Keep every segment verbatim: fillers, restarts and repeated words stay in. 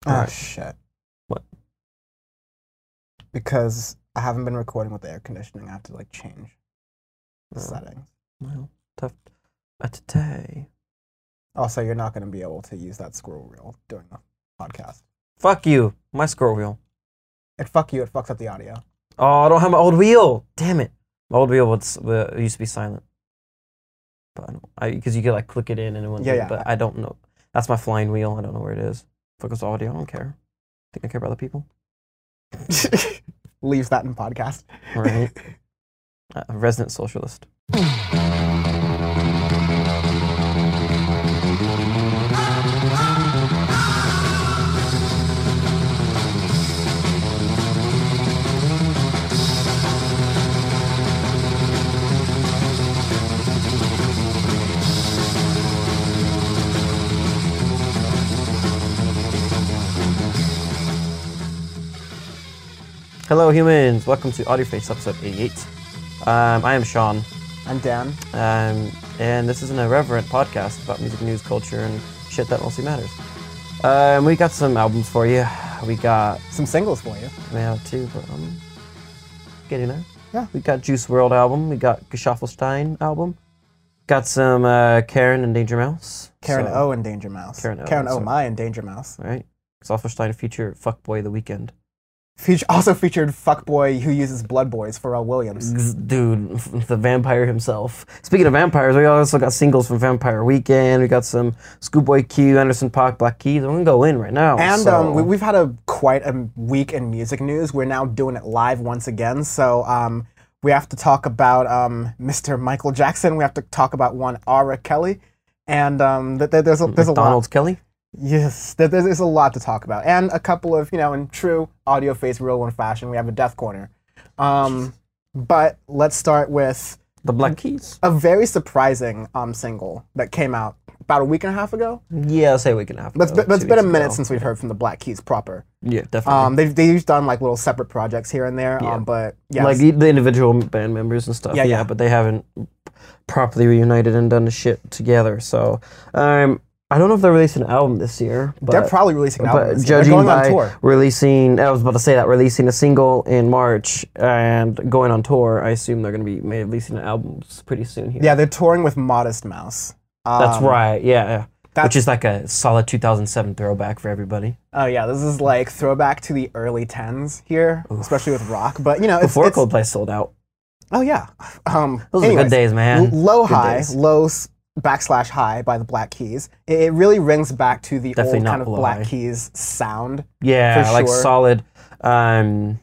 Oh, Alright. shit. What? Because I haven't been recording with the air conditioning. I have to, like, change the Oh. settings. Well, tough. Uh, today. Also, you're not going to be able to use that squirrel reel during the podcast. Fuck you. My scroll wheel. It fuck you, it fucks up the audio. Oh, I don't have my old wheel. Damn it. My old wheel was, uh, used to be silent. But I don't, I, because you could like click it in and it wouldn't Yeah, do it, yeah. but I don't know. That's my flying wheel. I don't know where it is. Focus audio. I don't care. Think I care about other people? Leaves that in podcast. Right. uh, resident socialist. Hello, humans. Welcome to AudioFace episode eighty-eight. Um, I am Sean, I'm Dan. um, and this is an irreverent podcast about music news, culture, and shit that mostly matters. Um, we got some albums for you. We got, Some singles for you. we have two, but um, getting there. Yeah. We got Juice world album. We got Geschaffelstein album. Got some uh, Karen and Danger Mouse. Karen So- O and Danger Mouse. Karen O, Karen O, so- my and Danger Mouse. Right. Geschaffelstein feature Fuckboy The Weeknd. Feature, also featured fuckboy who uses Blood Boys, Pharrell Williams. Dude, the vampire himself. Speaking of vampires, we also got singles from Vampire Weekend. We got some Schoolboy Q, Anderson .Paak, Black Keys. I'm gonna go in right now. And so. um, we, we've had a quite a week in music news. We're now doing it live once again. So um, we have to talk about um, Mister Michael Jackson. We have to talk about one R. Kelly. And um, th- th- there's a, there's a lot. McDonald's Kelly. Yes, there- there's, there's a lot to talk about. And a couple of, you know, in true audio face real one fashion, we have a death corner. Um, but let's start with The Black Keys. a very surprising um, single that came out about a week and a half ago. Yeah, I'll say a week and a half But it's ago, been, it's two been a weeks minute ago. since we've heard from the Black Keys proper. Yeah, definitely. Um, they've they've done like little separate projects here and there. Yeah. Um, but yeah, like the, the individual band members and stuff. Yeah, Yeah, yeah. but they haven't properly reunited and done the shit together. So, um, I don't know if they're releasing an album this year. But, they're probably releasing an album. But this year. They're judging going by on tour. releasing, I was about to say that, releasing a single in March and going on tour, I assume they're going to be maybe releasing an album pretty soon here. Yeah, they're touring with Modest Mouse. Um, That's right, yeah, yeah. that's- Which is like a solid two thousand seven throwback for everybody. Oh yeah, this is like throwback to the early tens here, especially with rock. But you know, it's, Before it's Coldplay sold out. oh yeah. Um, Those anyways, are good days, man. L- low Good high, days. low s- backslash high by the Black Keys. It, it really rings back to the Definitely old not kind of low Black high. Keys sound. Yeah, for like sure. solid um,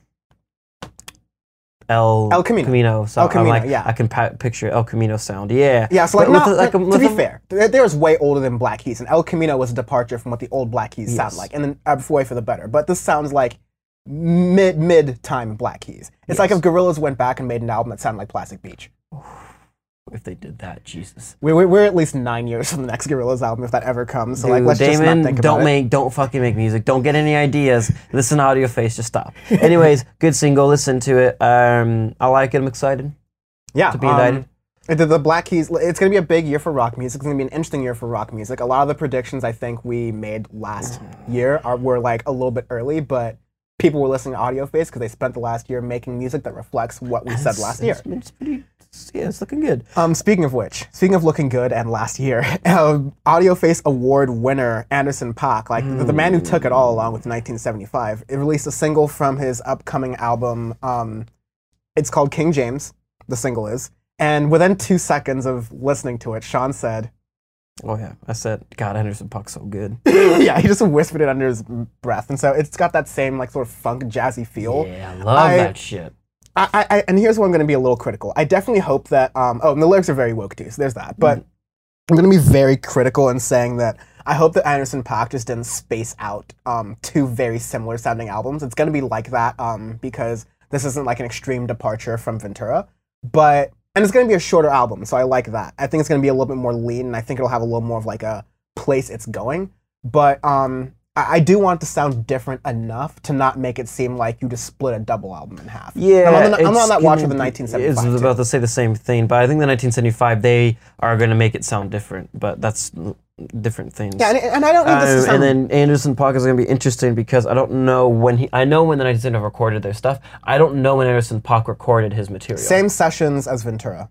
El, El Camino. So El I'm Camino, like, yeah. I can pa- picture El Camino sound. Yeah. Yeah, so like, But with not, the- like, to with be the- fair, they're, they're way older than Black Keys, and El Camino was a departure from what the old Black Keys sound Yes. like, and then uh, way for the better. But this sounds like mid mid time Black Keys. It's like Yes. if Gorillaz went back and made an album that sounded like Plastic Beach. If they did that, Jesus. We're, we're, we're at least nine years from the next Gorillaz album if that ever comes. So like, Dude, let's just Damon, not think don't about it. make, don't fucking make music. Don't get any ideas. Listen to Audio Face. Just stop. Anyways, good single. Listen to it. Um, I like it. I'm excited Yeah, to be um, indicted. The, the Black Keys, it's going to be a big year for rock music. It's going to be an interesting year for rock music. A lot of the predictions I think we made last year are were like a little bit early, but people were listening to Audio Face because they spent the last year making music that reflects what we said It's- last year. It's, it's pretty. It's, yeah, it's looking good. Um, speaking of which, speaking of looking good and last year, uh, Audio Face Award winner Anderson .Paak, like the, the man who took it all along with nineteen seventy-five, it released a single from his upcoming album. Um, it's called King James, the single is. And within two seconds of listening to it, Sean said, Oh yeah, I said, God, Anderson .Paak's so good. yeah, he just whispered it under his breath. And so it's got that same like sort of funk jazzy feel. Yeah, I love I- that shit. I, I, I- and here's where I'm going to be a little critical. I definitely hope that, um, oh, and the lyrics are very woke too, so there's that. But I'm going to be very critical in saying that I hope that Anderson .Paak just didn't space out um, two very similar sounding albums. It's going to be like that um, because this isn't like an extreme departure from Ventura. But, and it's going to be a shorter album, so I like that. I think it's going to be a little bit more lean, and I think it'll have a little more of like a place it's going. But um, I, I do want it to sound different enough to not make it seem like you just split a double album in half. Yeah, I'm on, the, I'm it's on that watch with the gonna be- nineteen seventy-five. I was too. about to say the same thing, but I think the nineteen seventy-five they are going to make it sound different. But that's different things. Yeah, and, and I don't need this to Um, sound... and then Anderson .Paak is going to be interesting because I don't know when he. I know when the nineteen have recorded their stuff. I don't know when Anderson .Paak recorded his material. Same sessions as Ventura.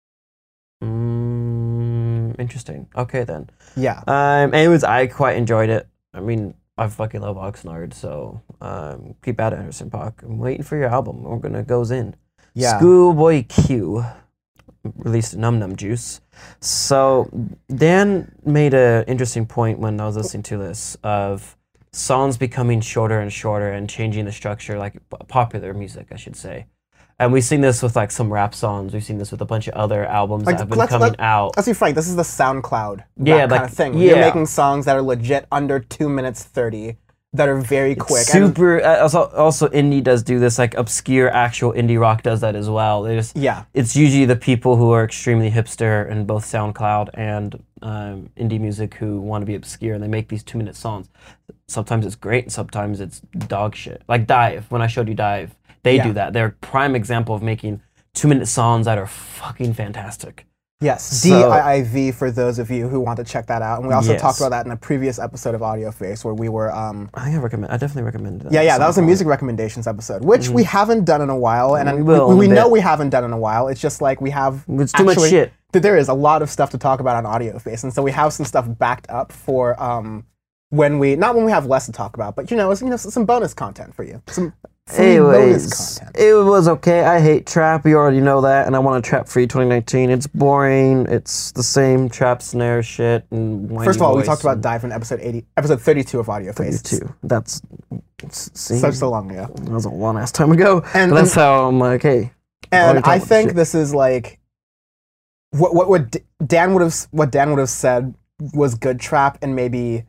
Mm, interesting. Okay then. Yeah. Um. Anyways, I quite enjoyed it. I mean, I fucking love Oxnard, so um, keep at it, Anderson .Paak. I'm waiting for your album. We're gonna goes in. Yeah. Schoolboy Q released Num Num Juice. So Dan made an interesting point when I was listening to this of songs becoming shorter and shorter and changing the structure, like p- popular music, I should say. And we've seen this with like some rap songs. We've seen this with a bunch of other albums Like, that have been let's- coming let- out. Let's be frank, this is the SoundCloud Yeah, rap like- kind of thing. yeah. You're making songs that are legit under two minutes thirty that are very quick. And Super. uh, Also, also, indie does do this. Like obscure actual indie rock does that as well. They just, yeah, it's usually the people who are extremely hipster in both SoundCloud and um, indie music who want to be obscure, and they make these two-minute songs. Sometimes it's great, and sometimes it's dog shit. Like Dive. When I showed you Dive, they Yeah. do that. They're a prime example of making two-minute songs that are fucking fantastic. yes, So- D I I V for those of you who want to check that out. And we also Yes. talked about that in a previous episode of Audio Face where we were, um, I think I recommend. I definitely recommend that. yeah, yeah, at that was a some music recommendations episode, which we haven't done in a while. And We we, will we, in a we know bit. we haven't done in a while. It's just like we have point. It's too much actually- shit. that there is a lot of stuff to talk about on Audio Face, and so we have some stuff backed up for um, when we not when we have less to talk about, but you know, it's, you know, some bonus content for you, some free bonus Anyways, content. it was okay. I hate trap. You already know that, and I want a trap free twenty nineteen. It's boring. It's the same trap snare shit and whiny First of all, we voice talked about and Dive in episode eighty, episode thirty-two of Audio Face. too. That's it's, see, Such so long ago, that was a long ass time ago. And- And that's how I'm like, hey. and already talked I about think shit. this is like what what would D- Dan would have what Dan would have said was good trap in maybe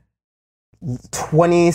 twenty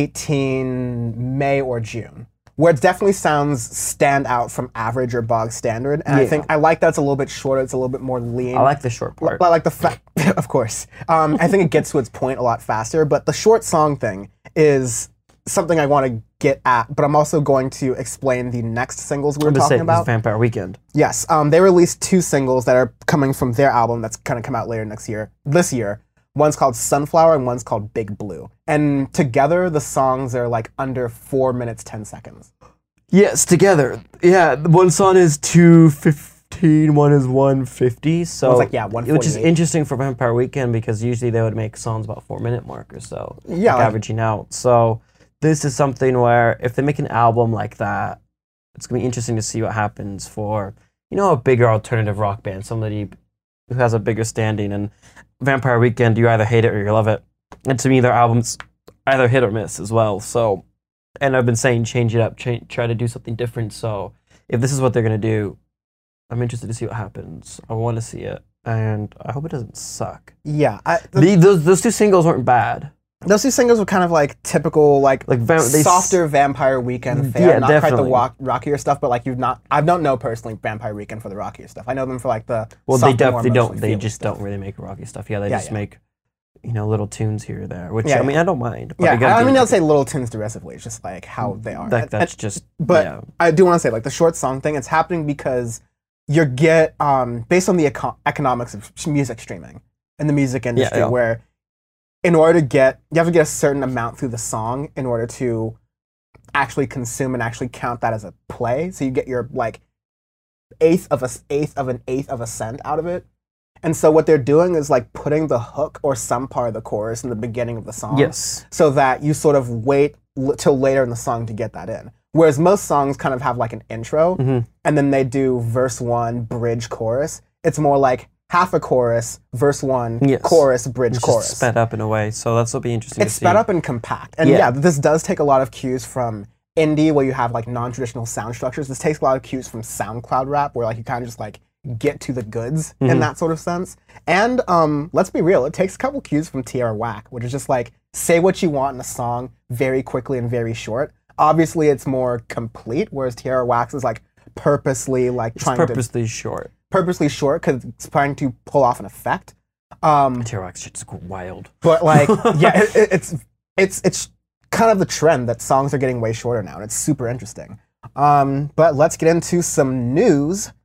eighteen May or June, where it definitely sounds stand out from average or bog standard. And I Yeah. think I like that it's a little bit shorter, it's a little bit more lean. I like the short part. But like the fact, of course, um, I think it gets to its point a lot faster. But the short song thing is something I want to get at. But I'm also going to explain the next singles we were I'm just talking saying, about. it's Vampire Weekend. Yes, um, they released two singles that are coming from their album that's going to come out later next year. This year, one's called Sunflower and one's called Big Blue. And together, the songs are like under four minutes ten seconds. Yes, together. Yeah, one song is two fifteen, one is one fifty. So One's like, yeah, one which is forty-eight. interesting for Vampire Weekend because usually they would make songs about four minute mark or so. Yeah, like like- averaging out. So this is something where if they make an album like that, it's gonna be interesting to see what happens for, you know, a bigger alternative rock band, somebody who has a bigger standing. And Vampire Weekend, you either hate it or you love it. And to me, their albums either hit or miss as well. So, and I've been saying change it up, cha- try to do something different. So if this is what they're gonna do, I'm interested to see what happens. I want to see it, and I hope it doesn't suck. Yeah, I, the, The, those those two singles weren't bad. those two singles were kind of like typical, like, Like va- they s- softer Vampire Weekend fare. Yeah, not quite definitely. the rock, rockier stuff, but like you've not, I don't know personally Vampire Weekend for the rockier stuff. I know them for like the Well, they softer, more definitely don't. emotionally They feeling just stuff. don't really make rocky stuff. Yeah, they Yeah, just yeah. make, you know, little tunes here or there. Which Yeah, I mean, yeah. I don't mind. But Yeah, they gotta I do mean, it. I'll say little tunes derisively. It's just like how they are. Like And- that's and- just. But yeah. I do want to say, like the short song thing, it's happening because you get um, based on the eco- economics of sh- music streaming in the music industry, yeah. where in order to get, you have to get a certain amount through the song in order to actually consume and actually count that as a play. So you get your like eighth of a s- eighth of an eighth of a cent out of it. And so what they're doing is like putting the hook or some part of the chorus in the beginning of the song Yes. so that you sort of wait l- till later in the song to get that in. Whereas most songs kind of have like an intro, Mhm. and then they do verse one, bridge, chorus. It's more like half a chorus, verse one, Yes. chorus, bridge, It's chorus. just sped up in a way, so that's will be interesting. It's to see. sped up and compact. And Yeah. yeah. this does take a lot of cues from indie, where you have like non-traditional sound structures. This takes a lot of cues from SoundCloud rap, where like you kind of just like get to the goods in Mhm. that sort of sense. And um, let's be real, it takes a couple cues from Tierra Whack, which is just like say what you want in a song very quickly and very short. Obviously, it's more complete, whereas Tierra Wax is like purposely like It's trying to purposely short. purposely short because it's trying to pull off an effect. Um, T-Rex shit's wild. but like, yeah, it, it, it's it's it's kind of the trend that songs are getting way shorter now, and it's super interesting. Um, but let's get into some news.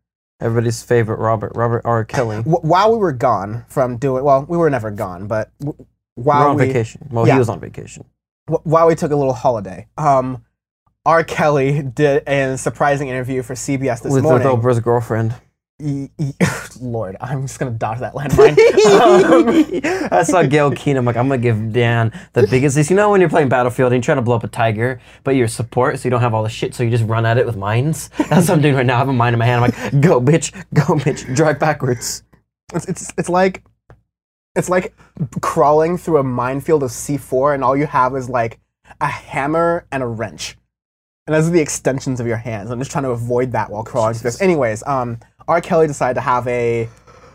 Everybody's favorite Robert, Robert R. Kelly. w- while we were gone from doing, well, we were never gone, but w- while We're on we, vacation. Well, yeah. he was on vacation. w- while we took a little holiday, um, R. Kelly did a surprising interview for C B S this With, with morning. Oprah's girlfriend. Y- y- Lord, I'm just gonna dodge that landmine. um, I saw Gail Keen. I'm like, I'm gonna give Dan the biggest. You know when you're playing Battlefield and you're trying to blow up a tiger, but you're support, so you don't have all the shit, so you just run at it with mines. That's what I'm doing right now. I have a mine in my hand. I'm like, go bitch, go bitch, drive backwards. It's, it's it's like it's like crawling through a minefield of C four, and all you have is like a hammer and a wrench, and those are the extensions of your hands. I'm just trying to avoid that while crawling through this. Anyways, um, R. Kelly decided to have a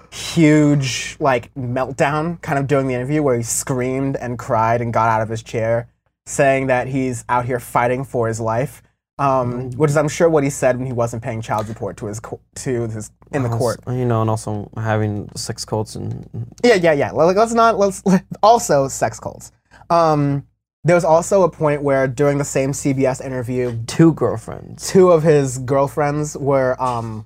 huge like meltdown, kind of during the interview, where he screamed and cried and got out of his chair, saying that he's out here fighting for his life. Um, which is, I'm sure, what he said when he wasn't paying child support to his co- to his in the court. You know, and also having sex cults and Yeah, yeah, yeah. Like, let's not let's also sex cults. Um, there was also a point where during the same C B S interview, two girlfriends. two of his girlfriends were um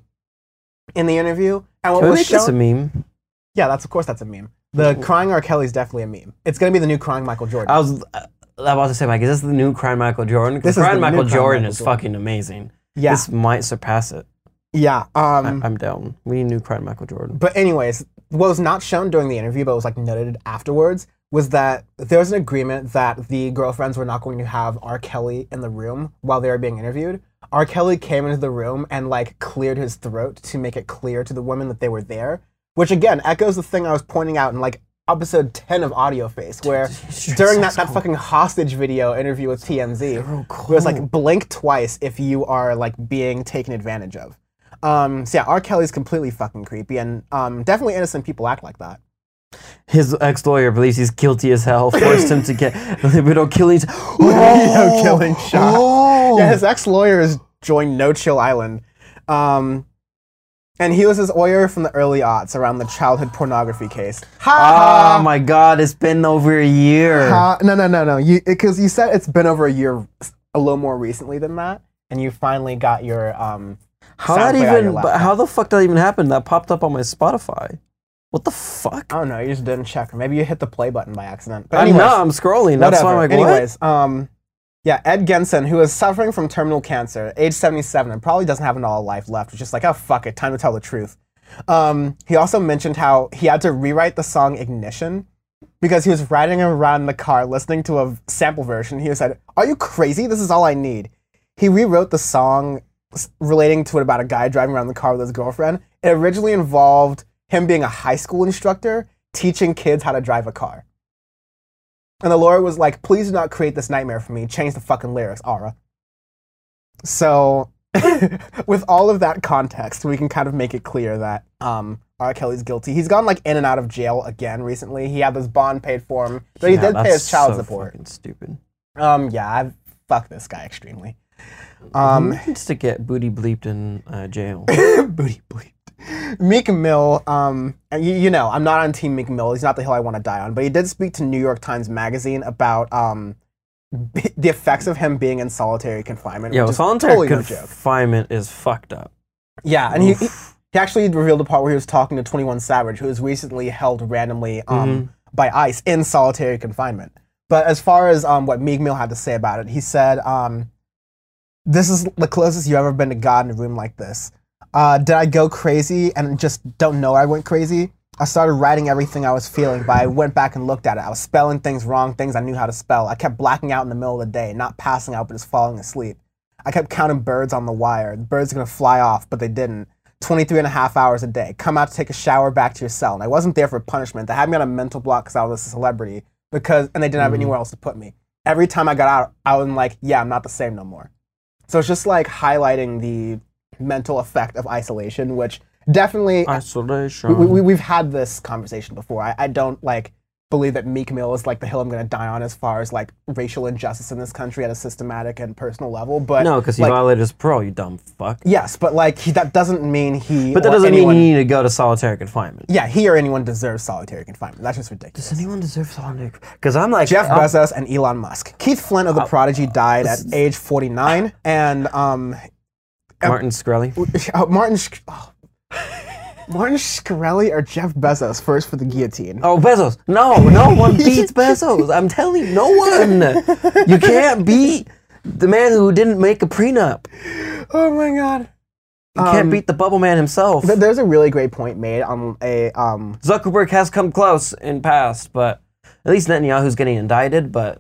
in the interview, and what Can we was make this a shown. meme? Yeah, that's of course that's a meme. The crying R. Kelly is definitely a meme. It's gonna be the new crying Michael Jordan. I was uh, about to say, Mike, is this the new crying Michael Jordan? This Because is crying the new Michael crying Jordan Michael is Jordan. fucking amazing. yeah, This might surpass it. yeah. Um, I, I'm down. We need new crying Michael Jordan. But anyways, what was not shown during the interview, but was like noted afterwards, was that there was an agreement that the girlfriends were not going to have R. Kelly in the room while they were being interviewed. R. Kelly came into the room and like cleared his throat to make it clear to the women that they were there, which again echoes the thing I was pointing out in like episode ten of Audio Face, where during that, that fucking hostage video interview with T M Z, it was like blink twice if you are like being taken advantage of. Um, so yeah, R. Kelly's completely fucking creepy, and um, definitely innocent people act like that. His ex-lawyer believes he's guilty as hell, forced him to get libido killing. Libido killing shot. Oh. Yeah, his ex-lawyer has joined No Chill Island. Um, and he was his lawyer from the early aughts around the childhood pornography case. Ha Oh my god, it's been over a year. ha. No, no, no, no. You Because you said it's been over a year, a little more recently than that, and you finally got your um. How that SoundCloud out of your even? But laptop. how the fuck did that even happen? That popped up on my Spotify. What the fuck? I don't know. You just didn't check, or maybe you hit the play button by accident. But I'm anyways, not. I'm scrolling. That's why I'm like, what? Anyways, um, yeah, Ed Genson, who is suffering from terminal cancer, age seventy-seven, and probably doesn't have all life left, was just like, oh, fuck it, time to tell the truth. Um, he also mentioned how he had to rewrite the song Ignition because he was riding around in the car listening to a sample version. He said, are you crazy? This is all I need. He rewrote the song s- relating to it about a guy driving around the car with his girlfriend. It originally involved him being a high school instructor teaching kids how to drive a car. And the lawyer was like, please do not create this nightmare for me. Change the fucking lyrics, Ara. So, with all of that context, we can kind of make it clear that um, R. Kelly's guilty. He's gone like in and out of jail again recently. He had this bond paid for him, but he Yeah, did pay that's his child so support. fucking stupid. Um, yeah, I fuck this guy extremely. Um, He needs to get booty bleeped in uh, jail. booty bleeped. Meek Mill, um, and you, you know, I'm not on Team Meek Mill. He's not the hill I want to die on, but he did speak to New York Times Magazine about um, b- the effects of him being in solitary confinement. Yo, which is solitary totally no joke. confinement is fucked up. Yeah, and he, he he actually revealed the part where he was talking to twenty-one Savage, who was recently held randomly um, by ICE in solitary confinement. But as far as um, what Meek Mill had to say about it, he said, um, "This is the closest you've ever been to God in a room like this. Uh, did I go crazy and just don't know I went crazy? I started writing everything I was feeling, but I went back and looked at it. I was spelling things wrong, things I knew how to spell. I kept blacking out in the middle of the day, not passing out, but just falling asleep. I kept counting birds on the wire. The birds are going to fly off, but they didn't. twenty-three and a half hours a day. Come out to take a shower, back to your cell. And I wasn't there for punishment. They had me on a mental block because I was a celebrity, because and they didn't have Mhm. anywhere else to put me. Every time I got out, I was like, yeah, I'm not the same no more. So it's just like highlighting the mental effect of isolation, which definitely Isolation. we, we, we've had this conversation before. I, I don't like believe that Meek Mill is like the hill I'm going to die on as far as like racial injustice in this country at a systematic and personal level. But No, because he like, violated his parole, you dumb fuck. yes, but like he, that doesn't mean he. But that or doesn't anyone, mean you need to go to solitary confinement. Yeah, he or anyone deserves solitary confinement. That's just ridiculous. Does anyone deserve solitary? Because I'm like Jeff I'm- Bezos and Elon Musk. Keith Flint of The Prodigy died at age forty-nine, and um, Martin Shkreli. uh, Martin. Sh- oh, Martin Shkreli or Jeff Bezos first for the guillotine? Oh, Bezos. No, no one beats Bezos. I'm telling you, no one. You can't beat the man who didn't make a prenup. Oh my god. You can't Um, beat the bubble man himself. Th- There's a really great point made on a um Zuckerberg has come close in past, but at least Netanyahu's getting indicted, but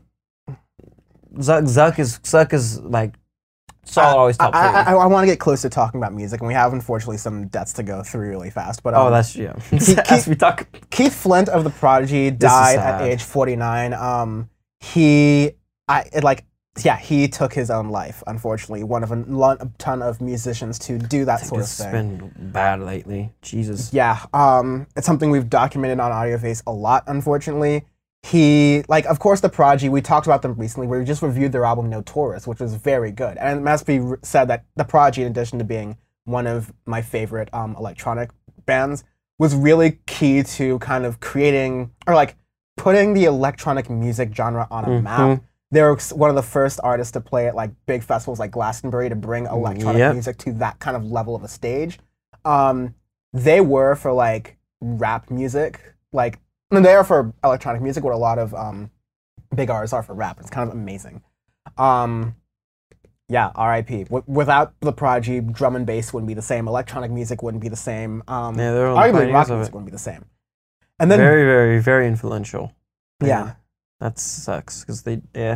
Zuck, Zuck is, Zuck is like, Saul always top I, three. I, I want to get close to talking about music, and we have unfortunately some deaths to go through really fast. But um, Oh, that's, yeah. Keith- As we talk. Keith Flint of the Prodigy is died at sad. age forty-nine. Um, he, I it, like, yeah, he took his own life. Unfortunately, one of a, lo- a ton of musicians to do that sort of It's thing. been bad lately. Jesus. Yeah, um, it's something we've documented on AudioFace a lot, unfortunately. He, like, of course, The Prodigy, we talked about them recently, where we just reviewed their album Notorious, which was very good. And it must be r- said that The Prodigy, in addition to being one of my favorite um, electronic bands, was really key to kind of creating, or like, putting the electronic music genre on a Mhm. map. They were s- one of the first artists to play at, like, big festivals like Glastonbury to bring electronic Yep. music to that kind of level of a stage. Um, they were for, like, rap music, like, I mean, they are for electronic music, what a lot of um, big artists are for rap. It's kind of amazing. Um, yeah, R I P. W- without the Prodigy, drum and bass wouldn't be the same. Electronic music wouldn't be the same. Um, Yeah, they're all the arguably, pioneers rock of music it. wouldn't be the same. And then, Very, very, very influential. yeah, That sucks, because they, yeah.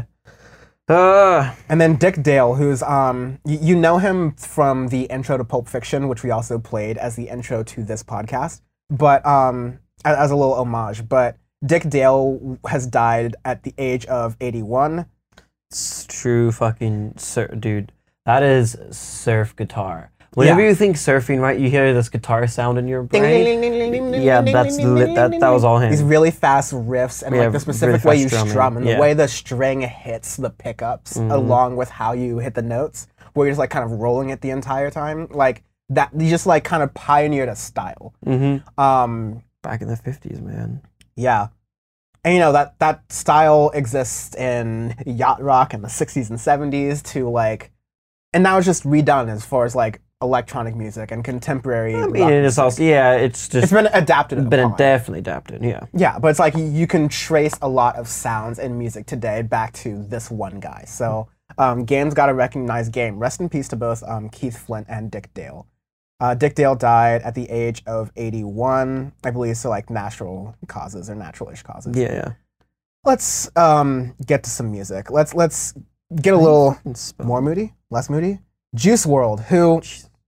Uh, and then Dick Dale, who's um, y- you know him from the intro to Pulp Fiction, which we also played as the intro to this podcast, but um, a- as a little homage. But Dick Dale has died at the age of eighty-one. it's true fucking, sur- dude. That is surf guitar. Whenever Yeah. you think surfing, right, you hear this guitar sound in your brain. Yeah, that's lit, that, that was all him. These really fast riffs and Yeah, like the specific really way you fast drumming, strum and yeah. the way the string hits the pickups Mhm. along with how you hit the notes, where you're just like kind of rolling it the entire time. Like that, you just like kind of pioneered a style. Mm-hmm. Um, Back in the fifties, man. yeah. And you know, that, that style exists in yacht rock in the sixties and seventies to like, and now it's just redone as far as like electronic music and contemporary I rock mean, it is music. also, yeah, it's just It's been adapted been upon. definitely adapted, yeah. Yeah, but it's like you can trace a lot of sounds in music today back to this one guy. So um, Game's got to recognize Game. Rest in peace to both um, Keith Flint and Dick Dale. Uh, Dick Dale died at the age of eighty-one, I believe, so like natural causes or natural-ish causes. Yeah, yeah. Let's um, get to some music. Let's let's get a little Spell- more moody, less moody. Juice world, who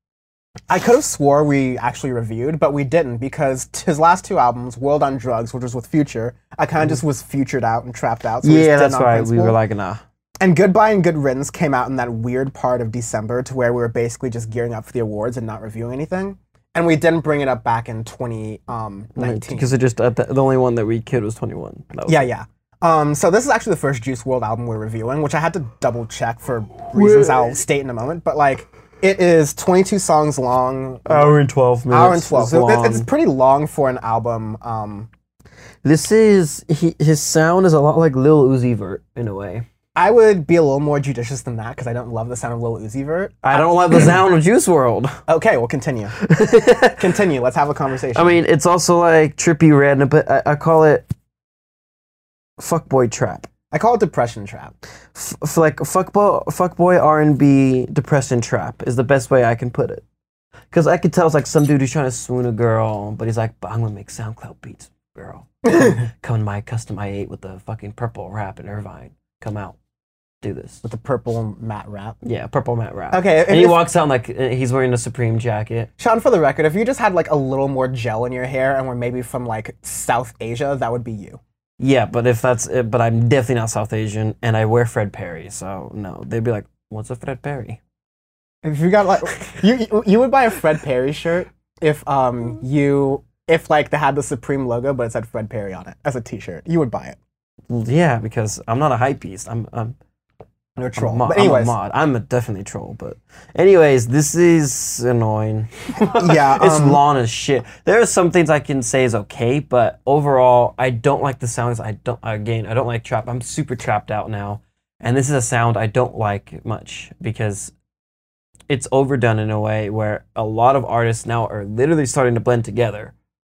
I could have swore we actually reviewed, but we didn't because t- his last two albums, World on Drugs, which was with Future, I kind of just was futured out and trapped out. So we just Yeah, didn't that's on right. We principle. were like, nah. And Goodbye and Good Riddance came out in that weird part of December to where we were basically just gearing up for the awards and not reviewing anything. And we didn't bring it up back in twenty nineteen. Because it just, uh, the, the only one that we kid was twenty-one. That was Yeah, yeah. Um, so this is actually the first Juice world album we're reviewing, which I had to double check for reasons I'll state in a moment. But like, it is twenty-two songs long, Hour and twelve minutes. hour and twelve. is So it- long. it's pretty long for an album. Um, This is, he, his sound is a lot like Lil Uzi Vert in a way. I would be a little more judicious than that because I don't love the sound of Lil Uzi Vert. I don't like the sound of Juice world. Okay, well, continue. Continue. Let's have a conversation. I mean, it's also like trippy random, but I, I call it fuckboy trap. I call it depression trap. F- f- like fuckboy, fuckboy R and B depression trap is the best way I can put it. Because I could tell it's like some dude who's trying to swoon a girl, but he's like, but I'm gonna make SoundCloud beats, girl. Come, come in my custom i eight with the fucking purple rap and Irvine. Come out, do this. With the purple matte wrap. Yeah, purple matte rap. Okay, And he if- walks out like uh, he's wearing a Supreme jacket. Sean, for the record, if you just had like a little more gel in your hair and were maybe from like South Asia, that would be you. Yeah, but if that's it, but I'm definitely not South Asian, and I wear Fred Perry, so no, they'd be like, "What's a Fred Perry?" If you got like, you you- you would buy a Fred Perry shirt if um you if like they had the Supreme logo but it said Fred Perry on it as a T-shirt. You would buy it. Well, yeah, because I'm not a hype beast. I'm I'm, You're a I'm, a, troll. mod. But I'm a anyways, mod. I'm a definitely troll, but anyways, this is annoying. yeah, It's um, long as shit. There are some things I can say is okay, but overall, I don't like the sounds. I don't again. I don't like trap. I'm super trapped out now, and this is a sound I don't like much because it's overdone in a way where a lot of artists now are literally starting to blend together.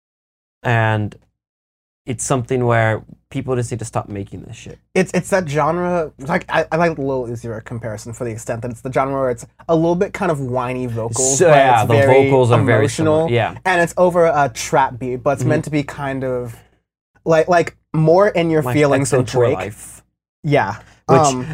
And it's something where people just need to stop making this shit. It's it's that genre, like, I, I like the Lil Uzi Vert comparison for the extent that it's the genre where it's a little bit kind of whiny vocals, So, but yeah, it's the very vocals are very emotional, similar, yeah. and it's over a trap beat, but it's Mhm. meant to be kind of, like, like more in your Like feelings than Exo Tour Drake. Life. Yeah. Which um,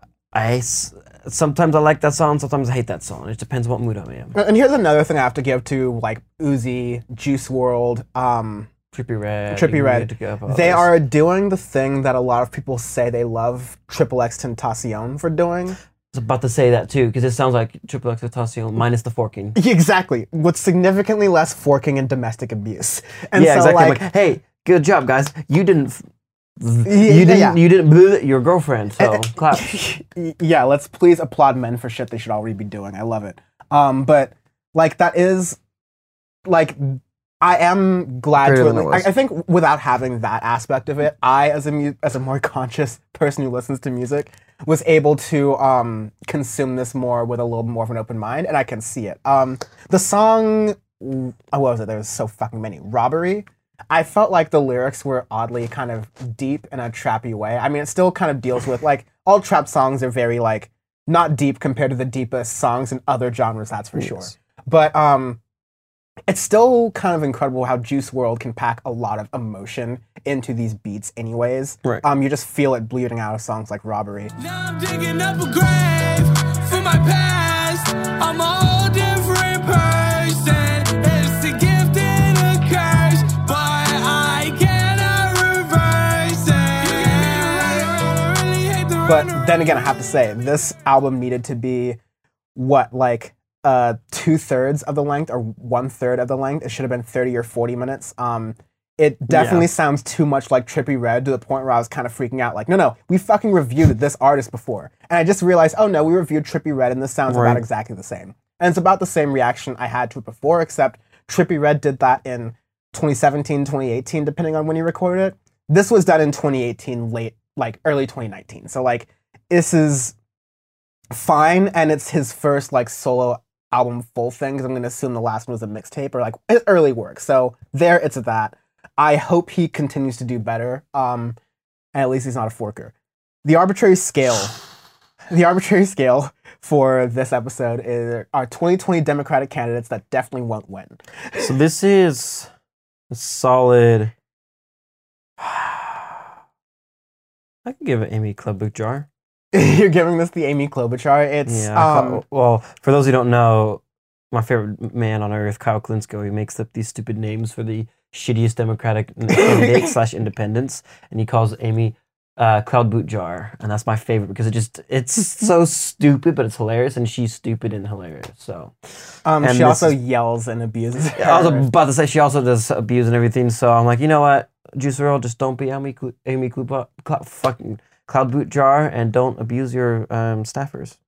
I s- sometimes I like that song, sometimes I hate that song. It depends what mood I'm in. and here's another thing I have to give to, like, Uzi, Juice world, um, Trippie Redd. Trippie Redd. To go up they others. are doing the thing that a lot of people say they love Triple X Tentacion for doing. I was about to say that too, because it sounds like Triple X Tentacion minus the forking. Exactly, with significantly less forking and domestic abuse. And yeah, so, exactly. I'm like, like, hey, good job, guys. You didn't. F- yeah, you didn't. yeah. You didn't bleh your girlfriend. So clap. Yeah, let's please applaud men for shit they should already be doing. I love it. Um, but like that is like I am glad Greater to. than it I, was. I think without having that aspect of it, I as a mu- as a more conscious person who listens to music was able to um, consume this more with a little more of an open mind, and I can see it. Um, the song, oh, what was it? There was so fucking many. Robbery. I felt like the lyrics were oddly kind of deep in a trappy way. I mean, it still kind of deals with, like, all trap songs are very, like, not deep compared to the deepest songs in other genres, that's for sure. Yes. But um, it's still kind of incredible how Juice world can pack a lot of emotion into these beats anyways. Right. Um, you just feel it bleeding out of songs like Robbery. Now I'm digging up a grave for my past. I'm a whole different person. It's a gift and a curse, but I cannot reverse it. I really hate the But then again, I have to say, this album needed to be, what, like, uh, two-thirds of the length or one-third of the length. It should have been thirty or forty minutes. Um, it definitely Yeah. sounds too much like Trippie Redd to the point where I was kind of freaking out. Like, no, no, we fucking reviewed this artist before. And I just realized, oh no, we reviewed Trippie Redd and this sounds Right. about exactly the same. And it's about the same reaction I had to it before, except Trippie Redd did that in twenty seventeen, twenty eighteen, depending on when he recorded it. This was done in twenty eighteen, late, like early twenty nineteen. So like, this is fine, and it's his first like solo album full thing, because I'm going to assume the last one was a mixtape or like his early work. So there, it's at that. I hope he continues to do better, um, and at least he's not a forker. The arbitrary scale, the arbitrary scale for this episode is our twenty twenty Democratic candidates that definitely won't win. So this is a solid. I can give it Amy Klobuchar. You're giving this the Amy Klobuchar. It's Yeah. I um, thought- well, for those who don't know, my favorite man on earth, Kyle Klinsko, he makes up these stupid names for the shittiest Democratic candidate slash independents, and he calls Amy uh, Cloud Boot Jar, and that's my favorite because it just it's so stupid, but it's hilarious, and she's stupid and hilarious. So um, and she this also is- yells and abuses. I was her. about to say she also does abuse and everything. So I'm like, you know what, Juice world, just don't be Amy Cl- Amy Cl- Cl- fucking Cloud Boot Jar, and don't abuse your um, staffers.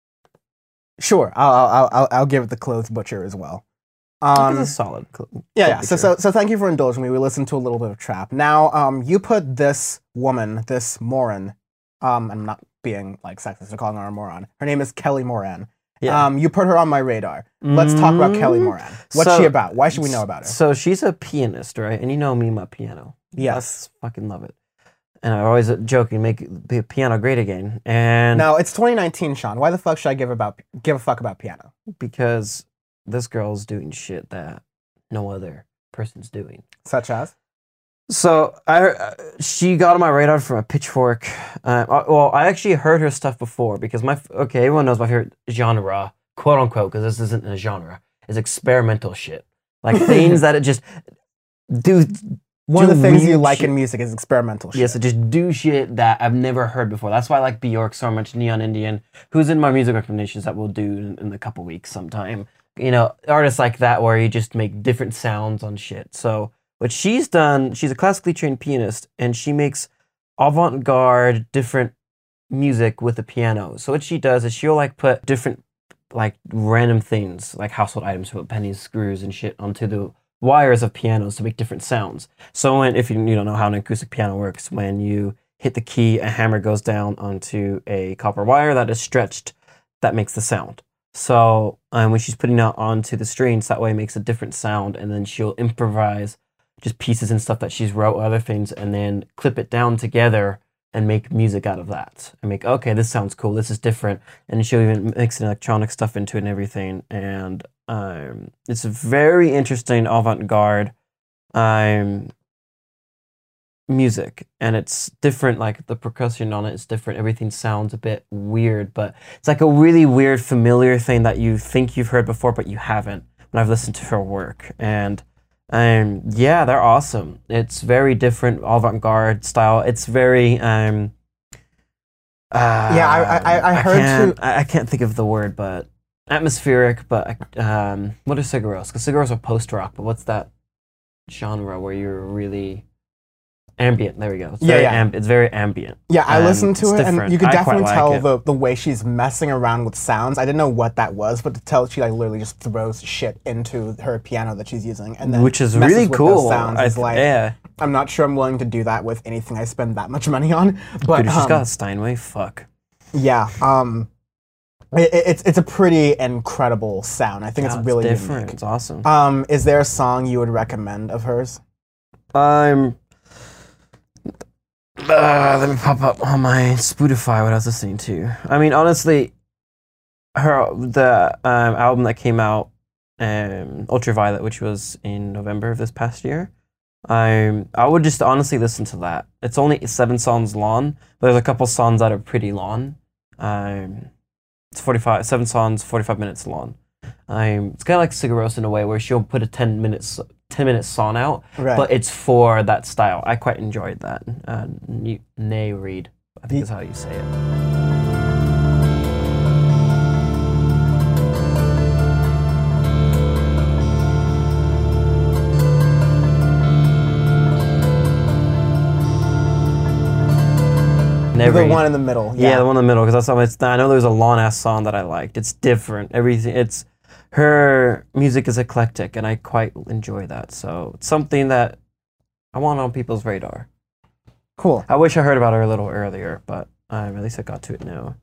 Sure, I'll, I'll I'll I'll give it the clothes butcher as well. Um, it's a solid. Cl- yeah, yeah. Cloud So, Butcher. so, so thank you for indulging me. We listened to a little bit of trap. Now, um, you put this woman, this Moran, um, I'm not being like sexist or calling her a moron. Her name is Kelly Moran. Yeah. Um, you put her on my radar. Let's talk about Kelly Mm. Moran. What's So- she about? Why should we know about her? So she's a pianist, right? And you know me, my piano. Yes. I fucking love it. And I always joke and make the piano great again. And Now it's twenty nineteen, Sean. Why the fuck should I give about give a fuck about piano? because this girl's doing shit that no other person's doing. Such as? So I, uh, she got on my radar from a Pitchfork. Uh, uh, well, I actually heard her stuff before because my f- okay, everyone knows my favorite genre, quote unquote, because this isn't a genre, is experimental shit, like things that it just do. One do of the things you weird like shit. in music is experimental shit. Yes, it just do shit that I've never heard before. That's why I like Bjork so much, Neon Indian, who's in my music recommendations that we'll do in, in a couple weeks sometime. You know, artists like that where you just make different sounds on shit. So what she's done, she's a classically trained pianist, and she makes avant-garde, different music with the piano. So what she does is she'll like put different like random things, like household items, she'll put pennies, screws, and shit onto the wires of pianos to make different sounds. So when, if you, you don't know how an acoustic piano works, when you hit the key, a hammer goes down onto a copper wire that is stretched, that makes the sound. So um, when she's putting it onto the strings, that way it makes a different sound, and then she'll improvise just pieces and stuff that she's wrote, other things, and then clip it down together and make music out of that. And make, okay, this sounds cool, this is different. And she'll even mix electronic stuff into it and everything. And um, it's a very interesting avant-garde um, music. And it's different, like the percussion on it is different. Everything sounds a bit weird, but it's like a really weird, familiar thing that you think you've heard before, but you haven't when I've listened to her work. And Um, yeah, they're awesome. It's very different avant-garde style. It's very um. Uh, Yeah, I- I- I heard can't, too- I, I can't think of the word, but atmospheric. But um, what are Sigur Rós? Because Sigur Rós are post-rock, but what's that genre where you're really ambient? There we go. It's Yeah, very yeah. amb- it's very ambient. Yeah, I Um, listened to it's it, and different. you could I quite definitely like tell it. the, the way she's messing around with sounds. I didn't know what that was, but to tell she like literally just throws shit into her piano that she's using, and then Which is messes really with cool. Those sounds I is th- like, yeah. I'm not sure I'm willing to do that with anything I spend that much money on. But Dude, if she's um, got a Steinway, fuck. yeah, um, it, it- it's it's a pretty incredible sound. I think Yeah, it's really different. unique. It's awesome. Um, is there a song you would recommend of hers? I'm. Uh, let me pop up on my Spotify what I was listening to. I mean, honestly, her the um, album that came out, um, Ultraviolet, which was in November of this past year. Um, I would just honestly listen to that. It's only seven songs long, but there's a couple songs that are pretty long. Um, it's forty-five, seven songs, forty-five minutes long. Um, it's kind of like Sigur Rós in a way where she'll put a ten minutes, ten minute song out, Right. but it's for that style. I quite enjoyed that. Uh, N- Nay Reed, I think Ye- is how you say it. Nay the Reed. one in the middle. Yeah, Yeah, the one in the middle. Because that's it's. I know there's a long ass song that I liked. It's different. Everything. It's her music is eclectic, and I quite enjoy that. So it's something that I want on people's radar. Cool. I wish I heard about her a little earlier, but um, at least I got to it now.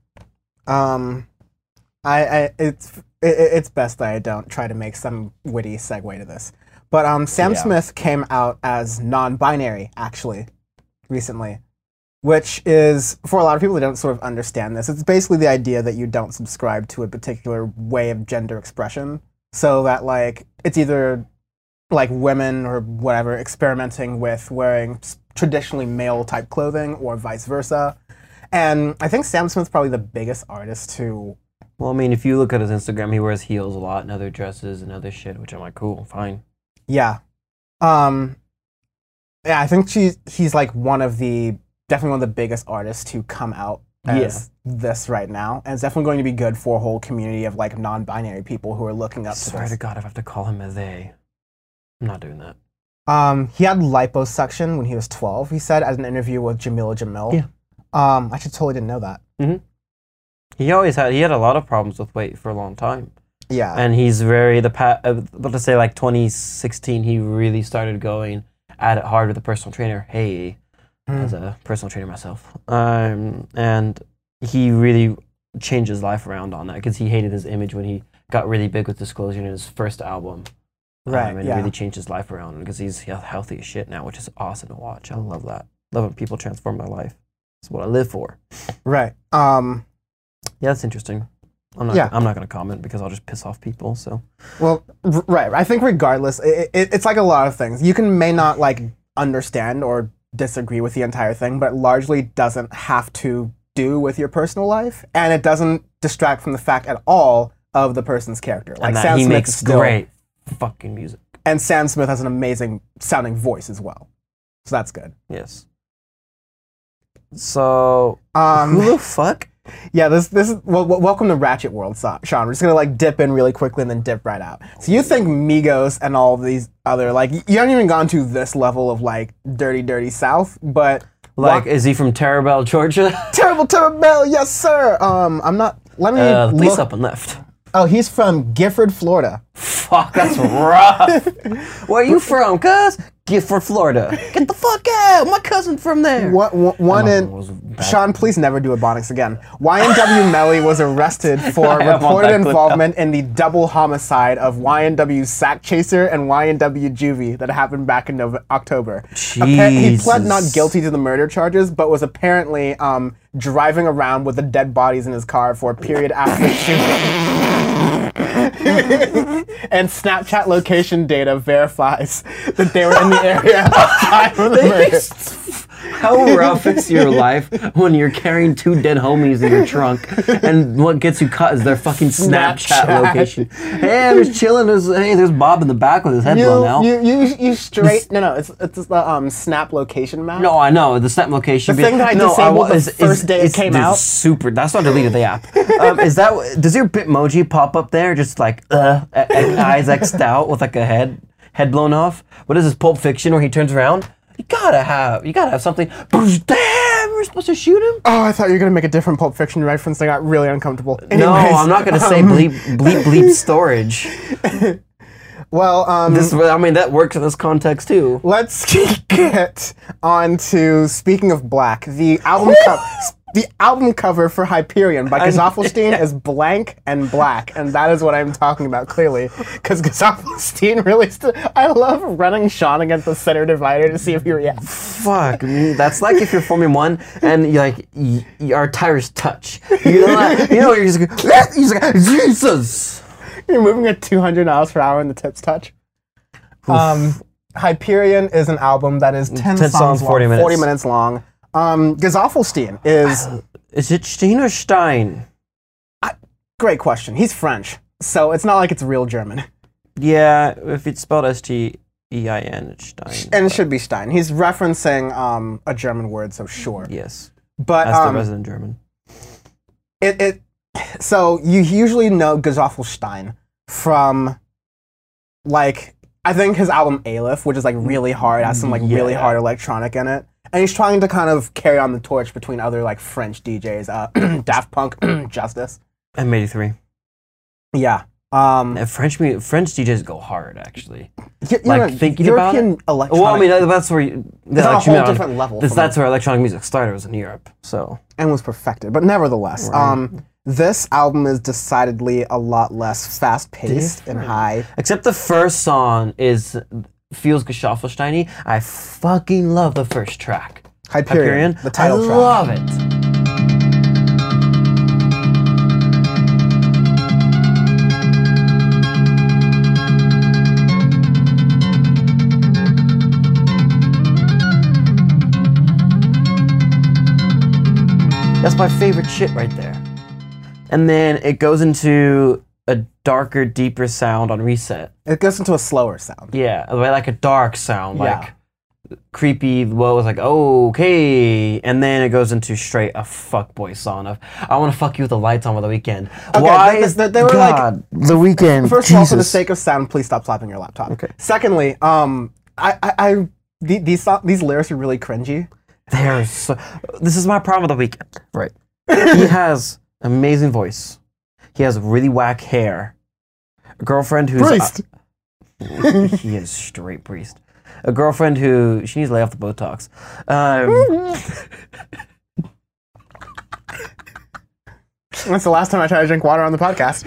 Um, I, I it's it, it's best that I don't try to make some witty segue to this. But um, Sam Yeah. Smith came out as non-binary actually recently, which is for a lot of people that don't sort of understand this. It's basically the idea that you don't subscribe to a particular way of gender expression, so that like it's either like women or whatever experimenting with wearing s- traditionally male type clothing or vice versa. And I think Sam Smith's probably the biggest artist to Well, I mean, if you look at his Instagram, he wears heels a lot and other dresses and other shit, which I'm like, cool, fine. Yeah. Um yeah, I think she's he's like one of the definitely one of the biggest artists to come out as this right now. And it's definitely going to be good for a whole community of like non-binary people who are looking I up to swear this. to God, if I have to call him a they, I'm not doing that. Um he had liposuction when he was twelve, he said, as an interview with Jamila Jamil. Yeah. Um I should totally didn't know that. He always had, he had a lot of problems with weight for a long time. Yeah. And he's very, the pa- uh, let's say like twenty sixteen, he really started going at it hard with a personal trainer. Hey, Mm. as a personal trainer myself. Um, and he really changed his life around on that because he hated his image when he got really big with Disclosure in his first album. Right, Um, and yeah. it really changed his life around because he's he- healthy as shit now, which is awesome to watch. I love that. Love when people transform my life. It's what I live for. Right. Um Yeah, that's interesting. I'm not. Yeah. I'm not gonna comment because I'll just piss off people. So Well, r- right. I think regardless, it, it, it's like a lot of things. You can may not like understand or disagree with the entire thing, but it largely doesn't have to do with your personal life, and it doesn't distract from the fact at all of the person's character. Like and that Sam he Smith makes is still, great fucking music. and Sam Smith has an amazing sounding voice as well, so that's good. Yes. So Um, who the fuck? Yeah, this this is well, well, welcome to Ratchet World, Sa- Sean. We're just gonna like dip in really quickly and then dip right out. So you think Migos and all these other like y- you haven't even gone to this level of like dirty, dirty South, but Like, Wa- is he from Terabelle, Georgia? terrible, terrible, Bell, yes sir. Um, I'm not. Let me. Uh, the police look. up and left. Oh, he's from Gifford, Florida. Fuck, that's rough. Where you from, cuz? gift for Florida. Get the fuck out! My cousin from there. What, one one That in was bad. Sean, please never do Ebonics again. Y N W Melly was arrested for I want reported that clip involvement in the double homicide of Y N W Sack Chaser and Y N W Juvie that happened back in Nov- October. Appa- he pled not Jesus. guilty to the murder charges, but was apparently um, driving around with the dead bodies in his car for a period after the shooting. And Snapchat location data verifies that they were in the area at the time of the murder. How rough is your life when you're carrying two dead homies in your trunk, and what gets you caught is their fucking Snapchat, Snapchat. location? Hey, I'm just chilling. There's, hey, there's Bob in the back with his head blown out. You, you, you, you straight. No, no, it's it's the um, Snap location map. No, I know the Snap location. The be- thing that I no, disabled wa- the is- first is- day it is- came dude, out. Super. That's why I deleted the app. Um, is that does your Bitmoji pop up there just like uh, e- e- eyes x'd out with like a head head blown off? What is this Pulp Fiction where he turns around? You gotta have you gotta have something. Damn, we're supposed to shoot him. Oh, I thought you were gonna make a different Pulp Fiction reference. I got really uncomfortable. No, Anyways, I'm not gonna say um, bleep bleep bleep storage. Well, um, This, I mean, that works in this context too. let's get on to speaking of black. The album co- the album cover for Hyperion by Gazoffelstein is blank and black, and that is what I'm talking about clearly. Because Gazoffelstein really, st- I love running Sean against the center divider to see if he reacts. Fuck me. That's like if you're Formula One and you like y- your tires touch. You know, like, you know, you're just like, you're just like Jesus. You're moving at two hundred miles per hour and the tips touch. Um, Hyperion is an album that is ten, ten songs, songs, long, forty minutes. forty minutes long. Um, Gazoffelstein is Is it Stein or Stein? great question. He's French, so it's not like it's real German, Yeah, if it's spelled S T E I N, it's Stein. and it should be Stein. He's referencing um, a German word, so sure. Yes, But that's the um, resident German. it, it so you usually know Gazoffelstein from like I think his album Aleph, which is like really hard, has some like really Yeah. hard electronic in it. And he's trying to kind of carry on the torch between other like French D Js, uh, Daft Punk, Justice. M eighty-three. Yeah. Um, Uh, French mu- French D Js go hard, actually. y- you like, know, thinking about European it? electronic. Well, I mean, that- that's where you, it's on a like, you whole know, different level. This, from that's where electronic music started, was in Europe. So and was perfected. But nevertheless, Right. um, this album is decidedly a lot less fast-paced and high. except the first song is feels Gazoffelstein-y. I fucking love the first track. Hyperion, Hyperion. the title I track. love it. That's my favorite shit right there. And then it goes into a darker, deeper sound on Reset. It goes into a slower sound. Yeah, like a dark sound, Yeah. like creepy. Well, it was like okay, and then it goes into straight a fuckboy song of I want to fuck you with the lights on for the weekend. Why th- is th- they were like- God the weekend? First of all, for the Jesus. sake of sound, please stop slapping your laptop. Okay. Secondly, um, I, I, I the- these so- these lyrics are really cringy. They're so. This is my problem with the weekend. Right. He has amazing voice. He has really whack hair. A girlfriend who's Priest. uh, he is straight priest. A girlfriend who she needs to lay off the Botox. Um, That's the last time I tried to drink water on the podcast.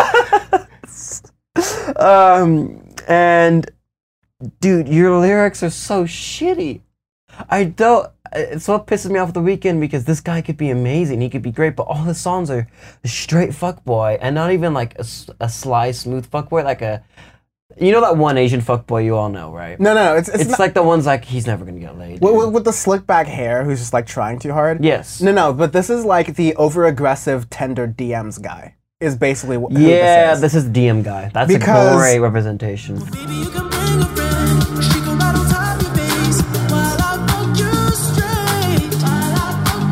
um, and dude, your lyrics are so shitty. I don't. It's what pisses me off with the weekend because this guy could be amazing. He could be great, but all his songs are straight fuckboy and not even like a, s- a sly, smooth fuckboy. Like a, you know that one Asian fuckboy you all know, right? No, no, no. It's it's, It's not, like the ones like he's never gonna get laid. with, dude. with, with the slick back hair who's just like trying too hard. Yes. No, no, but this is like the over aggressive tender D Ms guy. Is basically what. who Yeah, this is. this is D M guy. That's Because- a great representation. Baby, you can bring a friend. She can ride on top of your face while I fuck you straight. While I fuck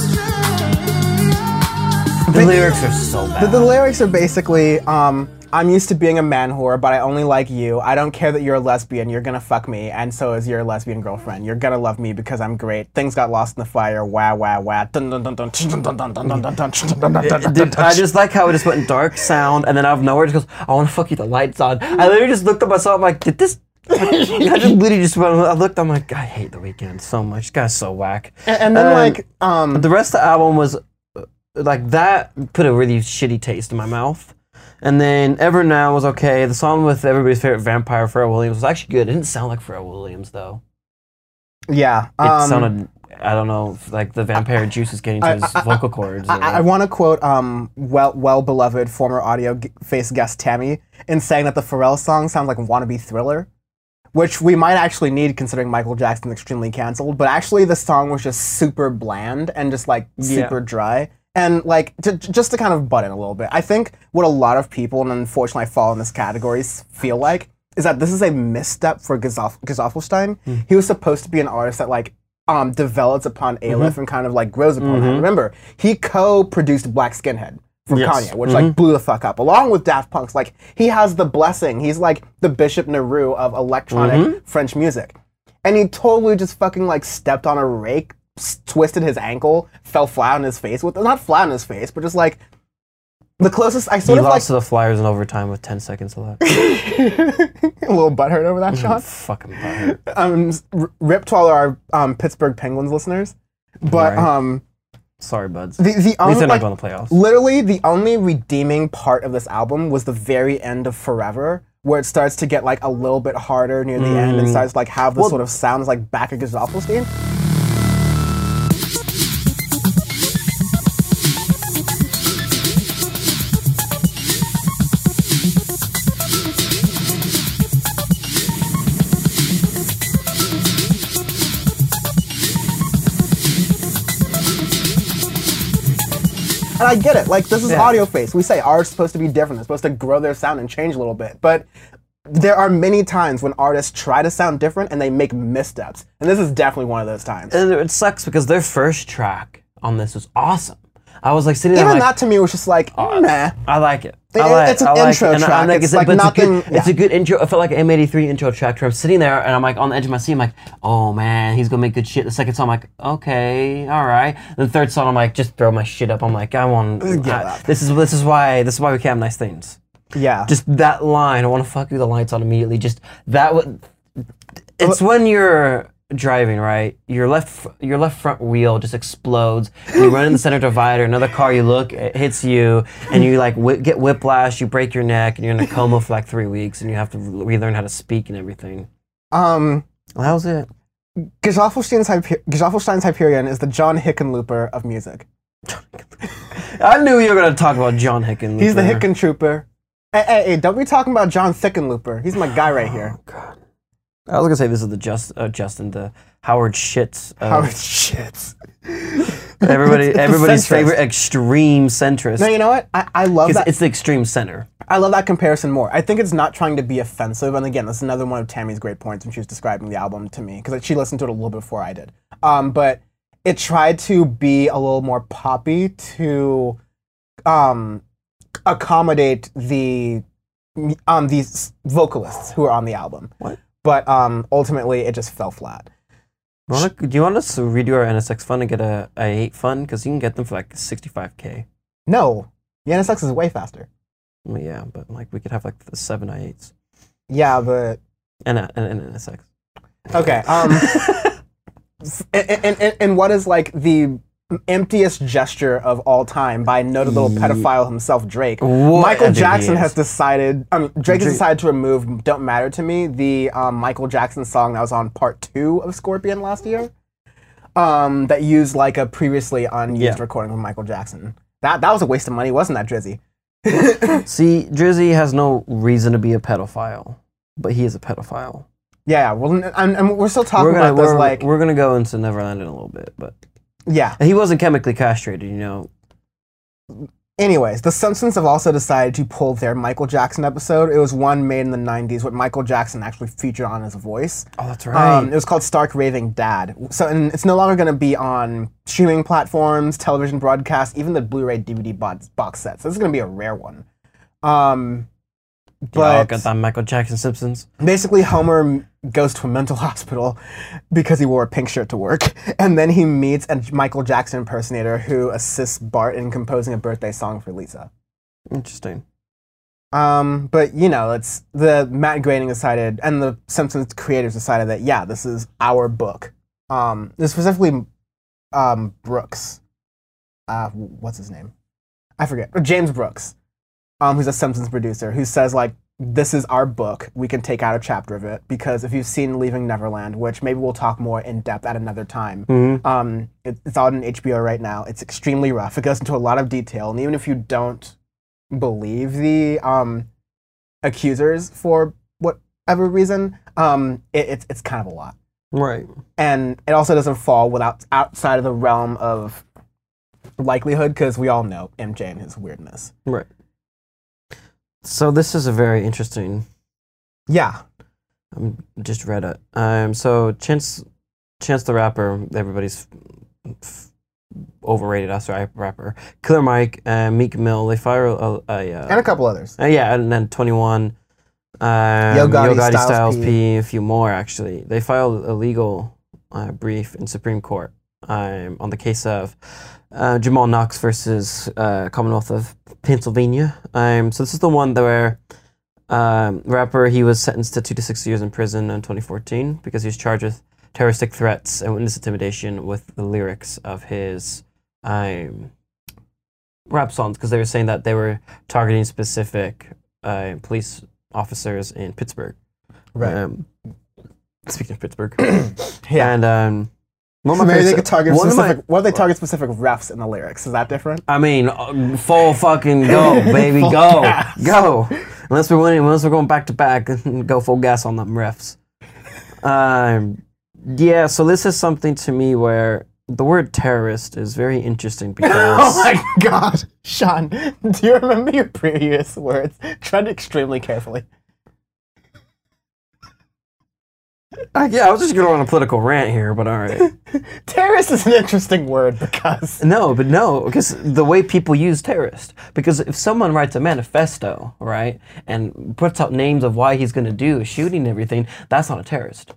you straight. The lyrics are so bad. The, the lyrics are basically, um, I'm used to being a man whore, but I only like you. I don't care that you're a lesbian. You're gonna fuck me, and so is your lesbian girlfriend. You're gonna love me because I'm great. Things got lost in the fire. Wah wah wah. Dun dun dun dun dun dun dun dun dun dun dun dun dun dun Dude, dun. I just like how it just went dark sound, and then out of nowhere, it just goes, I want to fuck you, the lights on. I literally just looked at myself, I'm like, did this I just literally just went, I looked, I'm like, I hate The Weeknd so much. This guy's so whack. And, and then Um, like um The rest of the album was uh, like that put a really shitty taste in my mouth. And then Ever Now was okay. The song with everybody's favorite vampire, Pharrell Williams, was actually good. It didn't sound like Pharrell Williams though. yeah. It Um, sounded, I don't know, if, like the vampire juice is getting to his vocal cords. or- I, I want to quote um well well beloved former audio g- face guest Tammy in saying that the Pharrell song sounds like wannabe Thriller, which we might actually need considering Michael Jackson's extremely canceled. But actually, the song was just super bland and just like super dry. And like to, just to kind of butt in a little bit, I think what a lot of people, and unfortunately I fall in this category, s- feel like is that this is a misstep for Gezoff- Gezoffenstein. He was supposed to be an artist that like um, develops upon Aleph and kind of like grows upon that. Remember, he co-produced Black Skinhead from Yes. Kanye, which like blew the fuck up, along with Daft Punk's. Like he has the blessing. He's like the Bishop Nehru of electronic French music, and he totally just fucking like stepped on a rake, s- twisted his ankle, fell flat on his face. With not flat on his face, but just like the closest I He sort of like lost to the Flyers in overtime with ten seconds left. a little butthurt over that shot. Fucking butthurt. Um, s- r- rip to all our um, Pittsburgh Penguins listeners, but Right. um, Sorry, buds. the the At least only they're like, not going to playoffs. literally the only redeeming part of this album was the very end of Forever, where it starts to get like a little bit harder near the end and starts to, like have this sort of sounds like back of Gesaffelstein. And I get it. Like, this is Yeah. audio face. We say art's supposed to be different. They're supposed to grow their sound and change a little bit. But there are many times when artists try to sound different and they make missteps. And this is definitely one of those times. And it sucks because their first track on this was awesome. I was like sitting there Even like, that to me was just like, nah. I like it. It- I like, it's an I like intro it. And I'm track. like, It's a- like but it's a good, nothing- it's yeah. a good intro. I felt like an M eighty-three intro track. Where I'm sitting there and I'm like on the edge of my seat. I'm like, oh man, he's gonna make good shit. The second song, I'm like, okay, all right. The third song, I'm like, just throw my shit up. I'm like, I want. Get I- that. this is this is why this is why we can't have nice things. Yeah. Just that line. I want to fuck you. The lights on immediately. Just that. Would. It's when you're driving, right? Your left fr- your left front wheel just explodes. You run in the center divider. Another car you look, it hits you, and you like whi get whiplash. You break your neck, and you're in a coma for like three weeks, and you have to re- relearn how to speak and everything. um, Well, that was it. Gesaffelstein's, Hyper- Gesaffelstein's Hyperion is the John Hickenlooper of music. I knew you were gonna talk about John Hickenlooper. He's the Hickentrooper. Hey, hey, hey, don't be talking about John Thickenlooper. He's my guy right here. God. I was gonna say this is the just uh, Justin the Howard Shits. Uh, Howard shits. everybody, It's the everybody's centrist. favorite extreme centrist. No, you know what? I, I love It's, that. it's the extreme center. I love that comparison more. I think it's not trying to be offensive, and again, that's another one of Tammy's great points when she was describing the album to me, because she listened to it a little before I did. Um, but it tried to be a little more poppy to um, accommodate the um, these vocalists who are on the album. What? But um, ultimately, it just fell flat. Wanna, do you want us to redo our N S X fund and get a i eight fund? Because you can get them for like sixty-five K. No, the N S X is way faster. Well, yeah, but like we could have like the seven i eights Yeah, but and a- and an N S X. okay. Um, and, and, and, and what is like the emptiest gesture of all time by noted little Ye- pedophile himself, Drake? What? I Michael think he Jackson is. has decided. I mean, Drake has Drake- decided to remove "Don't Matter to Me," the um, Michael Jackson song that was on part two of Scorpion last year. Um, that used like a previously unused Yeah. recording of Michael Jackson. That that was a waste of money, wasn't that, Drizzy? See, Drizzy has no reason to be a pedophile, but he is a pedophile. Yeah, well, and, and we're still talking We're gonna about this we're, like, we're gonna go into Neverland in a little bit, but yeah. he wasn't chemically castrated, you know. Anyways, The Simpsons have also decided to pull their Michael Jackson episode. It was one made in the nineties with Michael Jackson actually featured on his voice. Oh, that's right. Um, it was called Stark Raving Dad. So, and it's no longer going to be on streaming platforms, television broadcasts, even the Blu-ray D V D box, box set. So this is going to be a rare one. Um, oh, but got that Michael Jackson Simpsons. basically, Homer m- goes to a mental hospital because he wore a pink shirt to work, and then he meets a Michael Jackson impersonator who assists Bart in composing a birthday song for Lisa. Interesting. Um, but you know, it's the Matt Groening decided, and the Simpsons creators decided that yeah, this is our book. Um, specifically, um, Brooks. Uh, what's his name? I forget. James Brooks, um, who's a Simpsons producer, who says like, this is our book. We can take out a chapter of it because if you've seen Leaving Neverland, which maybe we'll talk more in depth at another time, Mhm. um, it, it's out on H B O right now. It's extremely rough. It goes into a lot of detail, and even if you don't believe the um, accusers for whatever reason, um, it, it's it's kind of a lot, Right. and it also doesn't fall without outside of the realm of likelihood because we all know M J and his weirdness. Right. So this is a very interesting. Yeah. I just read it. Um. So Chance, Chance the Rapper, everybody's f- f- overrated as a rapper. Killer Mike, uh, Meek Mill, they fire a, a, a uh, And a couple others. uh, yeah, and then twenty-one. Um, Yo Gotti, Styles Styles P. P, a few more actually. They filed a legal uh, brief in Supreme Court um, on the case of uh, Jamal Knox versus uh, Commonwealth of Pennsylvania. Um, so this is the one that where um, rapper he was sentenced to two to six years in prison in twenty fourteen because he was charged with terroristic threats and witness intimidation with the lyrics of his um, rap songs because they were saying that they were targeting specific uh, police officers in Pittsburgh. Right. Um, speaking of Pittsburgh. Yeah. And um, one So of my maybe they favorite- could target one of my- specific. What if they target specific refs in the lyrics? Is that different? I mean, uh, full fucking go, baby, Full go, gas. go. Unless we're winning, unless we're going back to back, go full gas on them refs. Um, yeah. So this is something to me where the word terrorist is very interesting because Oh my god, Sean, do you remember your previous words? Tread extremely carefully. Uh, yeah, I was just going on a political rant here, but all right. Terrorist is an interesting word because No, but no, because the way people use terrorist. Because if someone writes a manifesto, right, and puts out names of why he's going to do a shooting and everything, that's not a terrorist.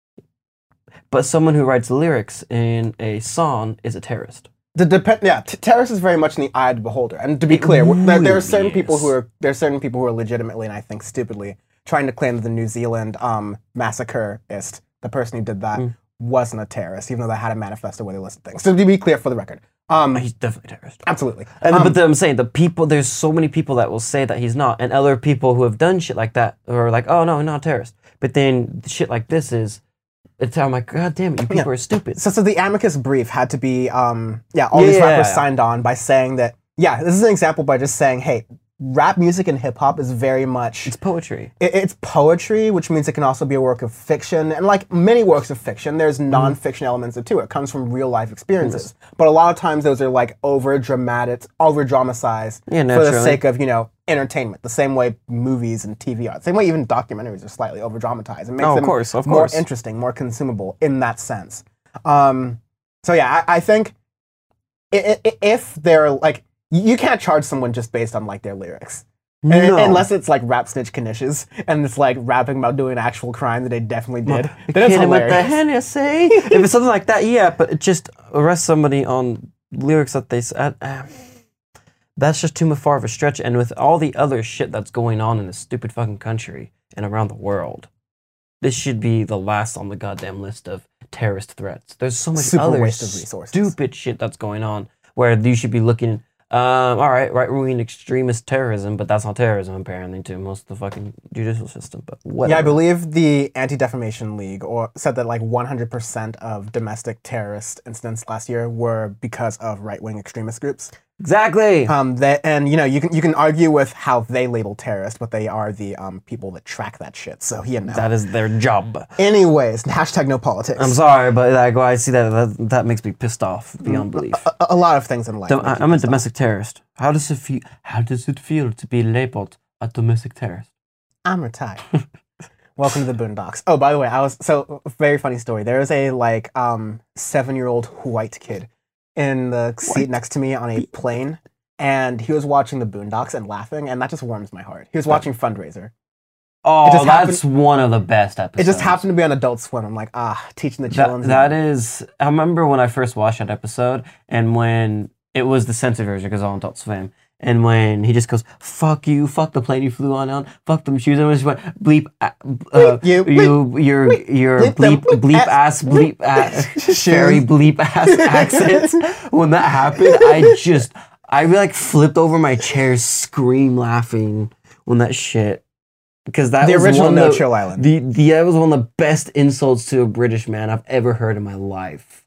But someone who writes lyrics in a song is a terrorist. the depend. Yeah, t- terrorist is very much in the eye of the beholder. And to be clear, w- there, there are certain really people is. who are there are certain people who are legitimately, and I think stupidly, trying to claim that the New Zealand um, massacreist, the person who did that, Mm. wasn't a terrorist, even though they had a manifesto where they listed things. So to be clear, for the record, um, He's definitely a terrorist. absolutely. And, Um, but the, I'm saying, the people, there's so many people that will say that he's not, and other people who have done shit like that who are like, oh no, not a terrorist. But then shit like this is, it's, I'm like, god damn it, you people Yeah. are stupid. So, so the amicus brief had to be, um, yeah, all these Yeah. rappers signed on by saying that, yeah, this is an example by just saying, hey, rap music and hip hop is very much, It's poetry. it, it's poetry, which means it can also be a work of fiction. And like many works of fiction, there's Mm-hmm. non-fiction elements to it. It comes from real life experiences. But a lot of times those are like over dramatic, over dramatized Yeah, for the naturally. sake of, you know, entertainment. The same way movies and T V are. The same way even documentaries are slightly over dramatized. It makes Oh, of them course, of more course. interesting, more consumable in that sense. Um, so yeah, I, I think i- i- if they're like, you can't charge someone just based on like their lyrics. Un- No. Unless it's like rap snitch knishes and it's like rapping about doing actual crime that they definitely did. The Then it's kid with the hilarious. Hennessy. If it's something like that, yeah, but it just arrest somebody on lyrics that they said. Uh, that's just too far of a stretch. And with all the other shit that's going on in this stupid fucking country and around the world, this should be the last on the goddamn list of terrorist threats. There's so much Super other waste of resources. stupid shit that's going on where you should be looking. Um, all right, right wing extremist terrorism, but that's not terrorism apparently to most of the fucking judicial system. But whatever. Yeah, I believe the Anti-Defamation League or said that like one hundred percent of domestic terrorist incidents last year were because of right-wing extremist groups. exactly. Um, that and you know you can you can argue with how they label terrorist, but they are the um people that track that shit. So you know. That is their job. Anyways, hashtag no politics. I'm sorry, but like when I see that, that that makes me pissed off beyond Mm, belief. A, a lot of things in life. Dom- make I- you I'm a pissed off. domestic terrorist. How does it feel? How does it feel to be labeled a domestic terrorist? I'm retired. Welcome to the Boondocks. Oh, by the way, I was so very funny story. There is a like um seven year old white kid in the seat White. next to me on a plane, and he was watching the Boondocks and laughing, and that just warms my heart. He was watching Fundraiser. Oh, just that's one of the best It episodes. just happened to be on Adult Swim. I'm like, ah, teaching the That, children. that is. I remember when I first watched that episode, and when it was the censored version because on Adult Swim, And when he just goes, "Fuck you, fuck the plane you flew on, on fuck them shoes," and I just went, "Bleep, uh, uh, you, you, your, your bleep them, bleep, bleep bleep ass- ass, bleep ass, Shoes. very bleep ass accents." When that happened, I just, I like flipped over my chair, scream laughing when that shit. Because that The was original one No of the, Chill Island. The, the that was one of the best insults to a British man I've ever heard in my life.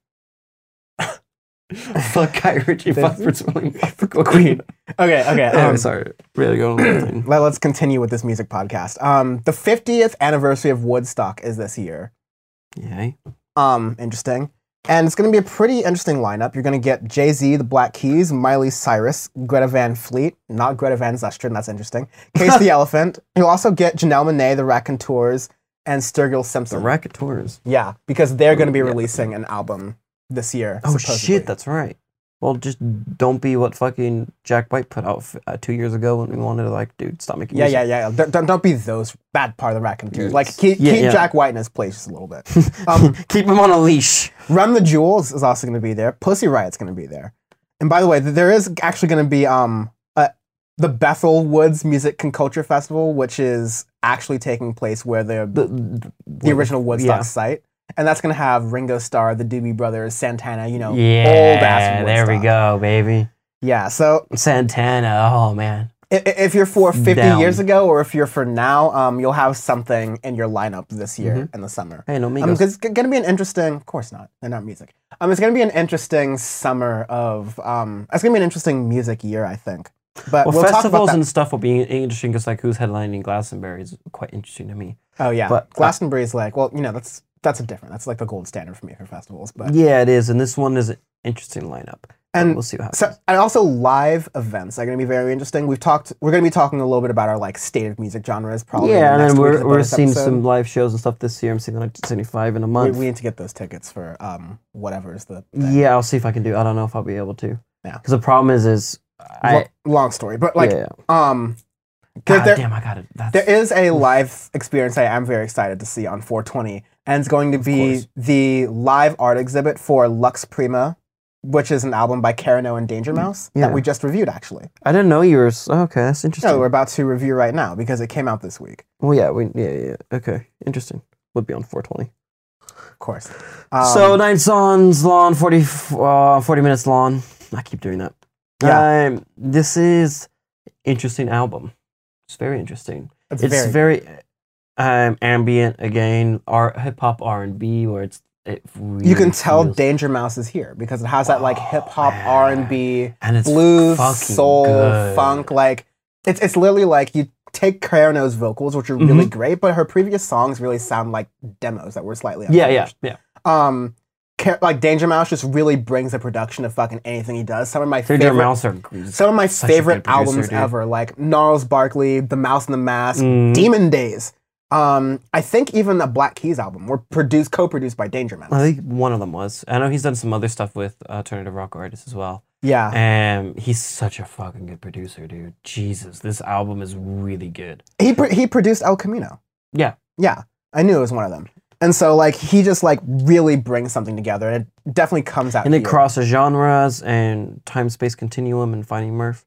Fuck Guy Ritchie, fuck Prince William, fuck the Queen. Okay, okay. Anyway, Um, sorry, really going on the thing. let, us continue with this music podcast. Um, the fiftieth anniversary of Woodstock is this year. Yeah. Um, interesting. And it's going to be a pretty interesting lineup. You're going to get Jay-Z, the Black Keys, Miley Cyrus, Greta Van Fleet, not Greta Van Susteren, that's interesting, Case the Elephant. You'll also get Janelle Monáe, the Raconteurs, and Sturgill The Simpson. Raconteurs. Yeah, because they're going to be Yeah. releasing an album this year. Oh supposedly. shit, that's right. Well, just don't be what fucking Jack White put out f- uh, two years ago when we wanted to like, dude, stop making Yeah, music. yeah, yeah. Don't, don't- don't be those bad part of the Raconteurs. Like, Yes. keep, Yeah, keep yeah. Jack White in his place just a little bit. Um, Keep him on a leash. Run the Jewels is also going to be there. Pussy Riot's going to be there. And by the way, th- there is actually going to be um uh, the Bethel Woods Music and Culture Festival, which is actually taking place where the The, the, the, original Woodstock yeah. site. And that's going to have Ringo Starr, the Doobie Brothers, Santana, you know, Yeah, old ass there we Woodstock. go, baby. Yeah, so Santana, oh man. i- i- if you're for fifty Down. years ago or if you're for now, um, you'll have something in your lineup this year Mhm. in the summer. Hey, no Um, Migos. 'cause it's going to be an interesting, of course not, they're not music. Um, it's going to be an interesting summer of, um, it's going to be an interesting music year, I think. But Well, we'll talk about festivals that. and stuff will be interesting because like who's headlining Glastonbury is quite interesting to me. Oh yeah, but- Glastonbury is like, well, you know, that's that's a different. That's like the gold standard for me for festivals. But Yeah, it is, and this one is an interesting lineup. But And we'll see what happens. so, and also live events are going to be very interesting. We've talked. We're going to be talking a little bit about our like state of music genres, probably. in yeah, the and next then week of we're the we're bonus seeing episode. some live shows and stuff this year. I'm seeing like seventy-five in a We, month. we need to get those tickets for um whatever is the thing. Yeah, I'll see if I can do. I don't know if I'll be able to. Yeah. Because the problem is, is I Lo- long story, but like yeah. um, there, God there, damn, I got it. That's, there is a live experience I am very excited to see on four twenty, and it's going to be course. the live art exhibit for Lux Prima, which is an album by Carano and Danger Mouse Yeah. that we just reviewed actually. I didn't know you were. s- oh, okay, that's interesting. No, we're about to review right now because it came out this week. well, yeah, we yeah yeah. yeah. Okay, interesting. Would be on four twenty. Of course. Um, so nine songs long, forty uh, forty minutes long. I keep doing that. Yeah. Um, this is interesting album. It's very interesting. it's, It's very, very, um ambient again, art hip hop R and B where it's it really you can tell feels- Danger Mouse is here because it has that like Oh, hip hop man. R and B, and it's blues, fucking soul, good. funk. Like it's it's literally like you take Carano's vocals, which are really Mhm. great, but her previous songs really sound like demos that were slightly Yeah, yeah, unfinished. yeah. Um, Car- like Danger Mouse just really brings the production of fucking anything he does. Some of my Danger favorite, Mouse are some of my such a favorite good producer, albums dude. ever, like Gnarls Barkley, The Mouse and the Mask, Mm. Demon Days. Um, I think even the Black Keys album were produced, co-produced by Danger Mouse. I think one of them was. I know he's done some other stuff with alternative rock artists as well. yeah, And he's such a fucking good producer, dude. Jesus, this album is really good. he pr- he produced El Camino. Yeah. Yeah, I knew it was one of them. And so like he just like really brings something together, and it definitely comes out. And it here. crosses genres and time space continuum and Finding Murph.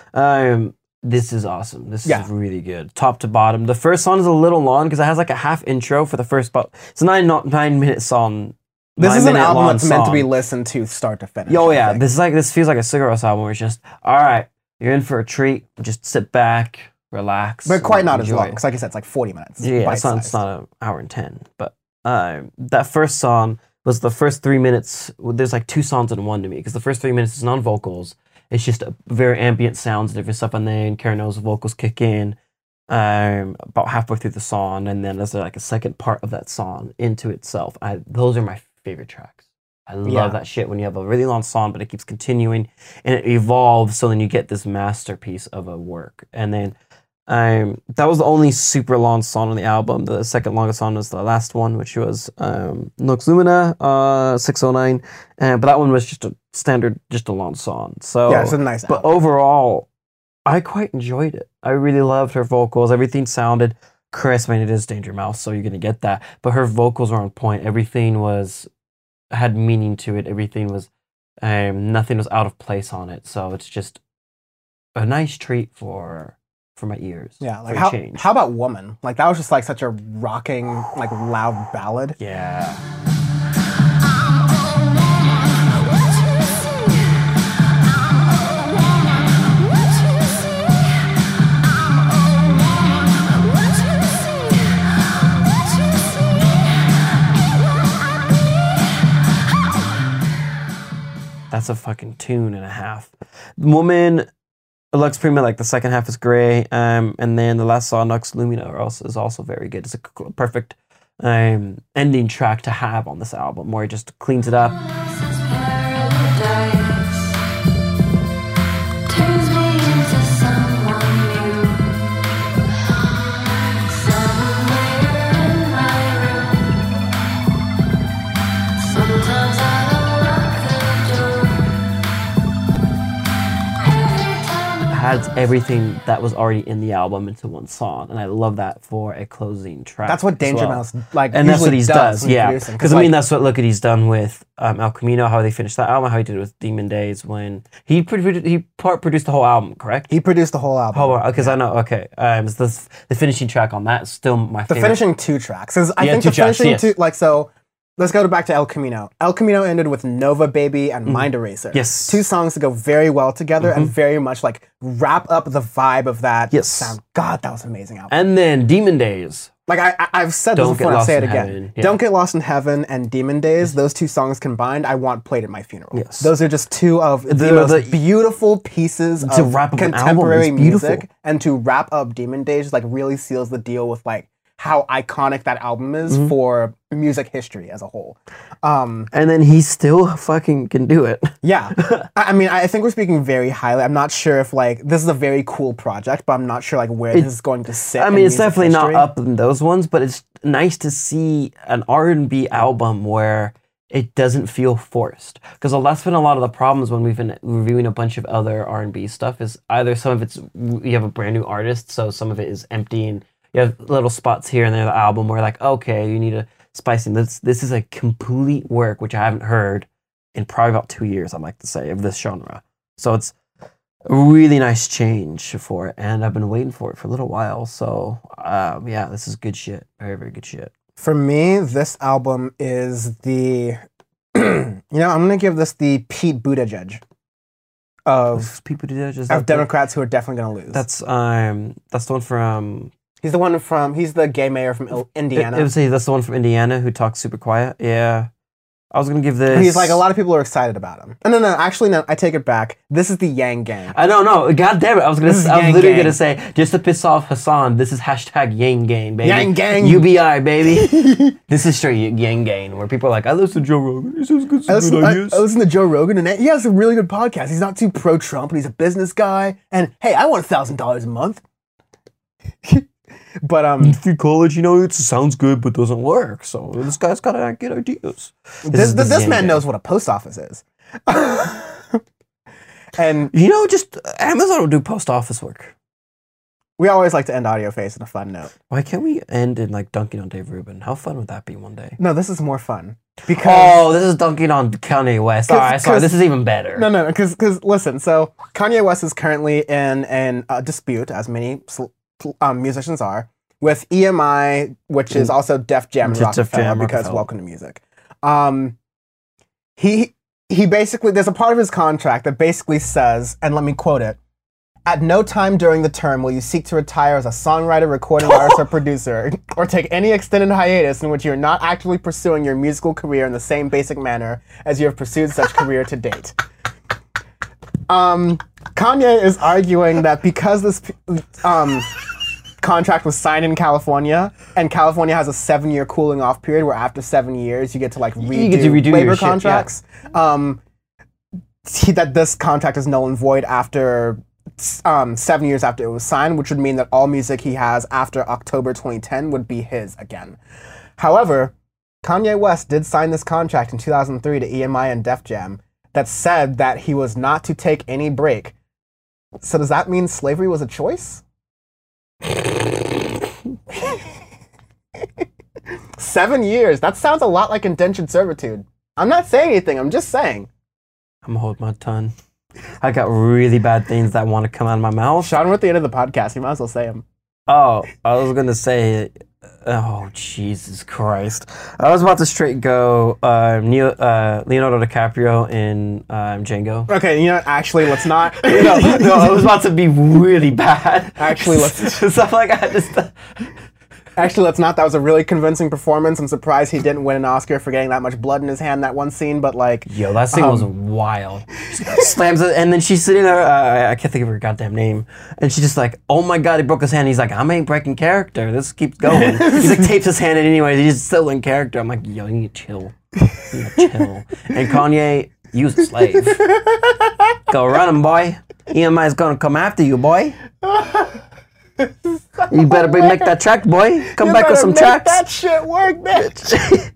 Um, this is awesome. This Yeah. is really good, top to bottom. The first song is a little long because it has like a half intro for the first, but it's a nine not nine minute song. This is an nine-minute album long that's meant to be song. listened to start to finish. Oh I yeah, think. this is like this feels like a cigarettes album where it's just all right. You're in for a treat. Just sit back, relax, but quite and not as enjoy long. it. Because like I said, it's like forty minutes. Yeah, it's not, it's bite-sized. not an hour and ten. But um, that first song was the first three minutes. well, There's like two songs in one to me because the first three minutes is non vocals. It's just a very ambient sounds, different stuff, and then Carano's vocals kick in um, about halfway through the song, and then there's like a second part of that song into itself. I, those are my favorite tracks. I love Yeah. that shit when you have a really long song, but it keeps continuing and it evolves, so then you get this masterpiece of a work. And then um, that was the only super long song on the album. The second longest song was the last one, which was um, Nox Lumina, uh, six oh nine. Uh, but that one was just a standard, just a long song. So, Yeah, it's a nice. but album. overall, I quite enjoyed it. I really loved her vocals. Everything sounded crisp. I mean, it is Danger Mouse, so you're gonna get that. But her vocals were on point. Everything was had meaning to it. Everything was, um, nothing was out of place on it. So it's just a nice treat for for my ears. Yeah, like for a how change. how about Woman? Like that was just like such a rocking, like loud ballad. Yeah. That's a fucking tune and a half. Woman, Lux Prima, like the second half is great, um, and then the last song, Nux Lumina, are also, is also very good. It's a c- perfect um, ending track to have on this album, where it just cleans it up. Adds everything that was already in the album into one song, and I love that for a closing track. That's what as Danger well. Mouse like, and that's what usually he does, does, when yeah. producing. Because I mean, like, that's what look at he's done with um, El Camino, how they finished that album, how he did it with Demon Days when he produ- he part produced the whole album, correct? he produced the whole album. Hold on, because I know. Okay, um, it's the the finishing track on that is still my The favorite. finishing two tracks. 'Cause I Yeah, think two the tracks, finishing yes. two, like so. Let's go back to El Camino. El Camino ended with Nova Baby and Mind Eraser. Yes. Two songs that go very well together and very much like wrap up the vibe of that Yes. sound. God, that was an amazing album. And then Demon Days. Like I, I, I've said Don't this Get before, I'll Lost say it in again. Heaven, yeah. Don't Get Lost in Heaven and Demon Days, those two songs combined, I want played at my funeral. Yes. Those are just two of the, The- most the- beautiful pieces To of wrap up an album contemporary is beautiful. music, and to wrap up Demon Days like really seals the deal with like how iconic that album is Mm-hmm. for music history as a whole. Um, And then he still fucking can do it. yeah, I, I mean, I think we're speaking very highly. I'm not sure if like this is a very cool project, but I'm not sure like where this is going to sit. I in mean, it's music definitely history. not up in those ones, but it's nice to see an R and B album where it doesn't feel forced. Because that's been a lot of the problems when we've been reviewing a bunch of other R and B stuff. Is either some of it's you have a brand new artist, so some of it is empty, and you have little spots here and there in the album where like, okay, you need a spicing. This this is a complete work which I haven't heard in probably about two years. I'd like to say of this genre. So it's a really nice change for it, and I've been waiting for it for a little while. So um, yeah, this is good shit. Very very good shit. For me, this album is the, you know, I'm gonna give this the Pete Buttigieg of People do that. Just of that the- Democrats who are definitely gonna lose. That's um that's the one from he's the one from he's the gay mayor from Il- Indiana. It, it would say that's the one from Indiana who talks super quiet. Yeah, I was gonna give this. He's like a lot of people are excited about him. No, no, no. Actually, no. I take it back. This is the Yang Gang. I don't know. God damn it! I was gonna. This is I was Yang literally Gang. gonna say just to piss off Hassan. This is hashtag Yang Gang, baby. Yang Gang. U B I, baby. This is straight Yang Gang, where people are like, I listen to Joe Rogan. He says good, I listen, good I, ideas. I listen to Joe Rogan, and he has a really good podcast. He's not too pro-Trump, and he's a business guy. And hey, I want a thousand dollars a month. But um, Through college, you know, it sounds good but doesn't work. So this guy's got to get ideas. this is- this, is Yang man Gang. knows what a post office is. And You know, just uh, Amazon will do post office work. we always like to end Audio Face on a fun note. Why can't we end in like dunking on Dave Rubin? How fun would that be one day? No, this is more fun because Oh, this is dunking on Kanye West. 'Cause- All right, sorry, 'cause- this is even better. no, no, because because listen. So Kanye West is currently in an uh, dispute, as many sl- um, musicians are, with E M I, which is also Def Jam and Def Jam, Rockefeller, because Rockefeller. Welcome to Music. Um, he he basically there's a part of his contract that basically says, and let me quote it. At no time during the term will you seek to retire as a songwriter, recording artist, or producer, or take any extended hiatus in which you are not actively pursuing your musical career in the same basic manner as you have pursued such career to date. Um, Kanye is arguing that because this um, contract was signed in California, and California has a seven-year cooling off period where after seven years you get to like redo, get to redo your labor shit, yeah. contracts, um, he, that this contract is null and void after um, seven years after it was signed, which would mean that all music he has after October twenty ten would be his again. However, Kanye West did sign this contract in two thousand three to E M I and Def Jam that said that he was not to take any break. So does that mean slavery was a choice? Seven years. That sounds a lot like indentured servitude. I'm not saying anything. I'm just saying. I'm gonna hold my tongue. I got really bad things that want to come out of my mouth. Sean, we're at the end of the podcast. You might as well say them. Oh, I was gonna say, oh Jesus Christ! I was about to straight go uh, Neo, uh, Leonardo DiCaprio in um, Django. Okay, you know, what, actually, let's not. no, no, I was about to be really bad. Actually, let's. Stuff like I just. Actually, let's not. That was a really convincing performance. I'm surprised he didn't win an Oscar for getting that much blood in his hand that one scene. But like, yo, that scene um, was wild. Slams it, and then she's sitting there. Uh, I can't think of her goddamn name, and she's just like, "Oh my god, he broke his hand." He's like, "I'm ain't breaking character. This keeps going." He's like, tapes his hand in anyway. He's still in character. I'm like, yo, you need to chill. You need to chill. And Kanye, you's a slave. Go run him, boy. E M I's gonna come after you, boy. You better be, make that track, boy. Come you back with some make tracks. That shit work, bitch.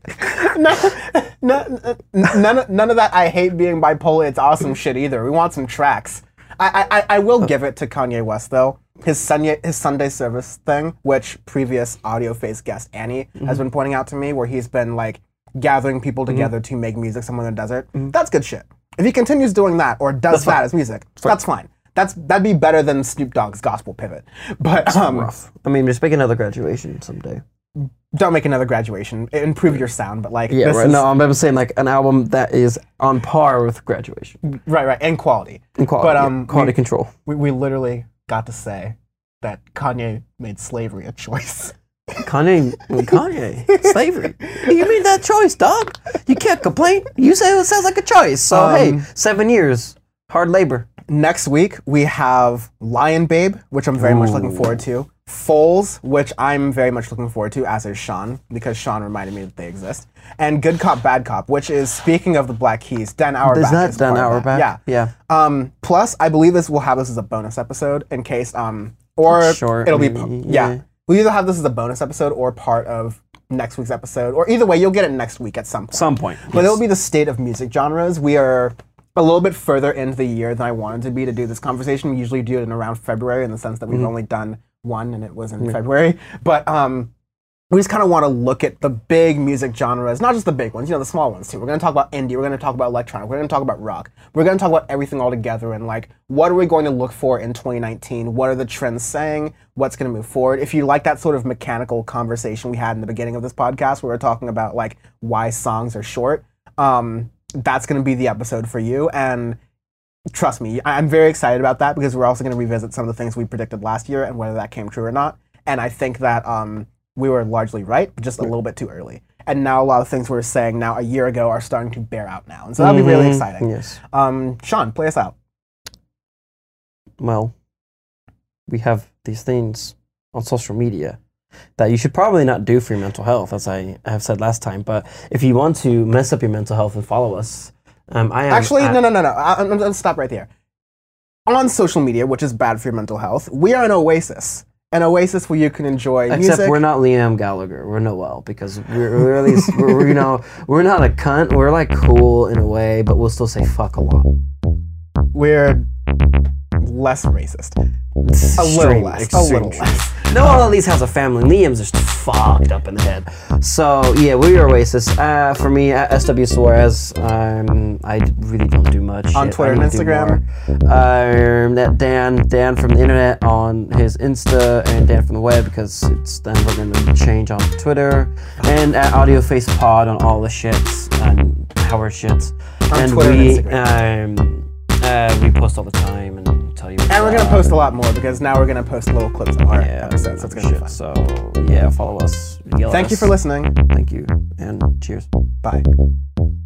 none, none, none, of, none of that. I hate being bipolar. It's awesome shit either. We want some tracks. I, I, I will give it to Kanye West though. His Sunday, his Sunday service thing, which previous Audio Face guest Annie mm-hmm. has been pointing out to me, where he's been like gathering people together mm-hmm. to make music somewhere in the desert. Mm-hmm. That's good shit. If he continues doing that or does that's that fine. as music, that's, that's fine. That's that'd be better than Snoop Dogg's gospel pivot. But um, rough. I mean, just make another graduation someday. Don't make another graduation. Improve your sound, but like yeah, this right. is, No, I'm saying like an album that is on par with graduation. Right, right, and quality. And quality. But um, yeah. quality we, control. We we literally got to say that Kanye made slavery a choice. Kanye, Kanye, slavery. You made that choice, dog. You can't complain. You say it sounds like a choice. So um, hey, seven years, hard labor. Next week, we have Lion Babe, which I'm very Ooh. much looking forward to. Foals, which I'm very much looking forward to, as is Sean, because Sean reminded me that they exist. And Good Cop, Bad Cop, which is, speaking of the Black Keys, Dan Auerbach. Is that is Dan part Auerbach? Yeah. Yeah. Um, plus, I believe this will have this as a bonus episode, in case, um, or Short, it'll be, maybe, yeah. yeah. We'll either have this as a bonus episode or part of next week's episode, or either way, you'll get it next week at some point. Some point. But yes. It'll be the state of music genres. We are a little bit further into the year than I wanted to be to do this conversation. We usually do it in around February in the sense that we've mm-hmm. only done one and it was in mm-hmm. February. But um, we just kind of want to look at the big music genres, not just the big ones, you know, the small ones too. We're going to talk about indie, we're going to talk about electronic, we're going to talk about rock. We're going to talk about everything all together and like, what are we going to look for in twenty nineteen? What are the trends saying? What's going to move forward? If you like that sort of mechanical conversation we had in the beginning of this podcast, where we're talking about like why songs are short, um, that's going to be the episode for you. And trust me, I'm very excited about that because we're also going to revisit some of the things we predicted last year and whether that came true or not. And I think that um, we were largely right, but just a little bit too early. And now a lot of things we were saying now a year ago are starting to bear out now. And so that'll mm-hmm. be really exciting. Yes. Um, Sean, play us out. Well, we have these things on social media that you should probably not do for your mental health, as I have said last time. But if you want to mess up your mental health and follow us, um, I am... Actually, at, no, no, no, no. I, I'm going to stop right there. On social media, which is bad for your mental health, we are an oasis. An oasis where you can enjoy Except music. we're not Liam Gallagher. We're Noel, because we're, we're at least, we're, we're, you know, we're not a cunt. We're like cool in a way, but we'll still say fuck a lot. We're less racist. A little less. A little less. Noel at least has a family. Liam's just fucked up in the head. So yeah, we are Oasis. Uh, for me, at S W Suarez, um, I really don't do much. On Twitter and Instagram. Um, that Dan, Dan from the internet on his Insta, and Dan from the web because it's then we're gonna change on Twitter, and at Audio Face Pod on all the shits and Howard shits. On and Twitter we, and Instagram. Um, uh, we post all the time and tell you. And we're gonna post a lot more because now we're gonna post little clips of our yeah, episodes. So it's gonna be fun. So yeah, follow us. Yell Thank us. you for listening. Thank you, and cheers. Bye.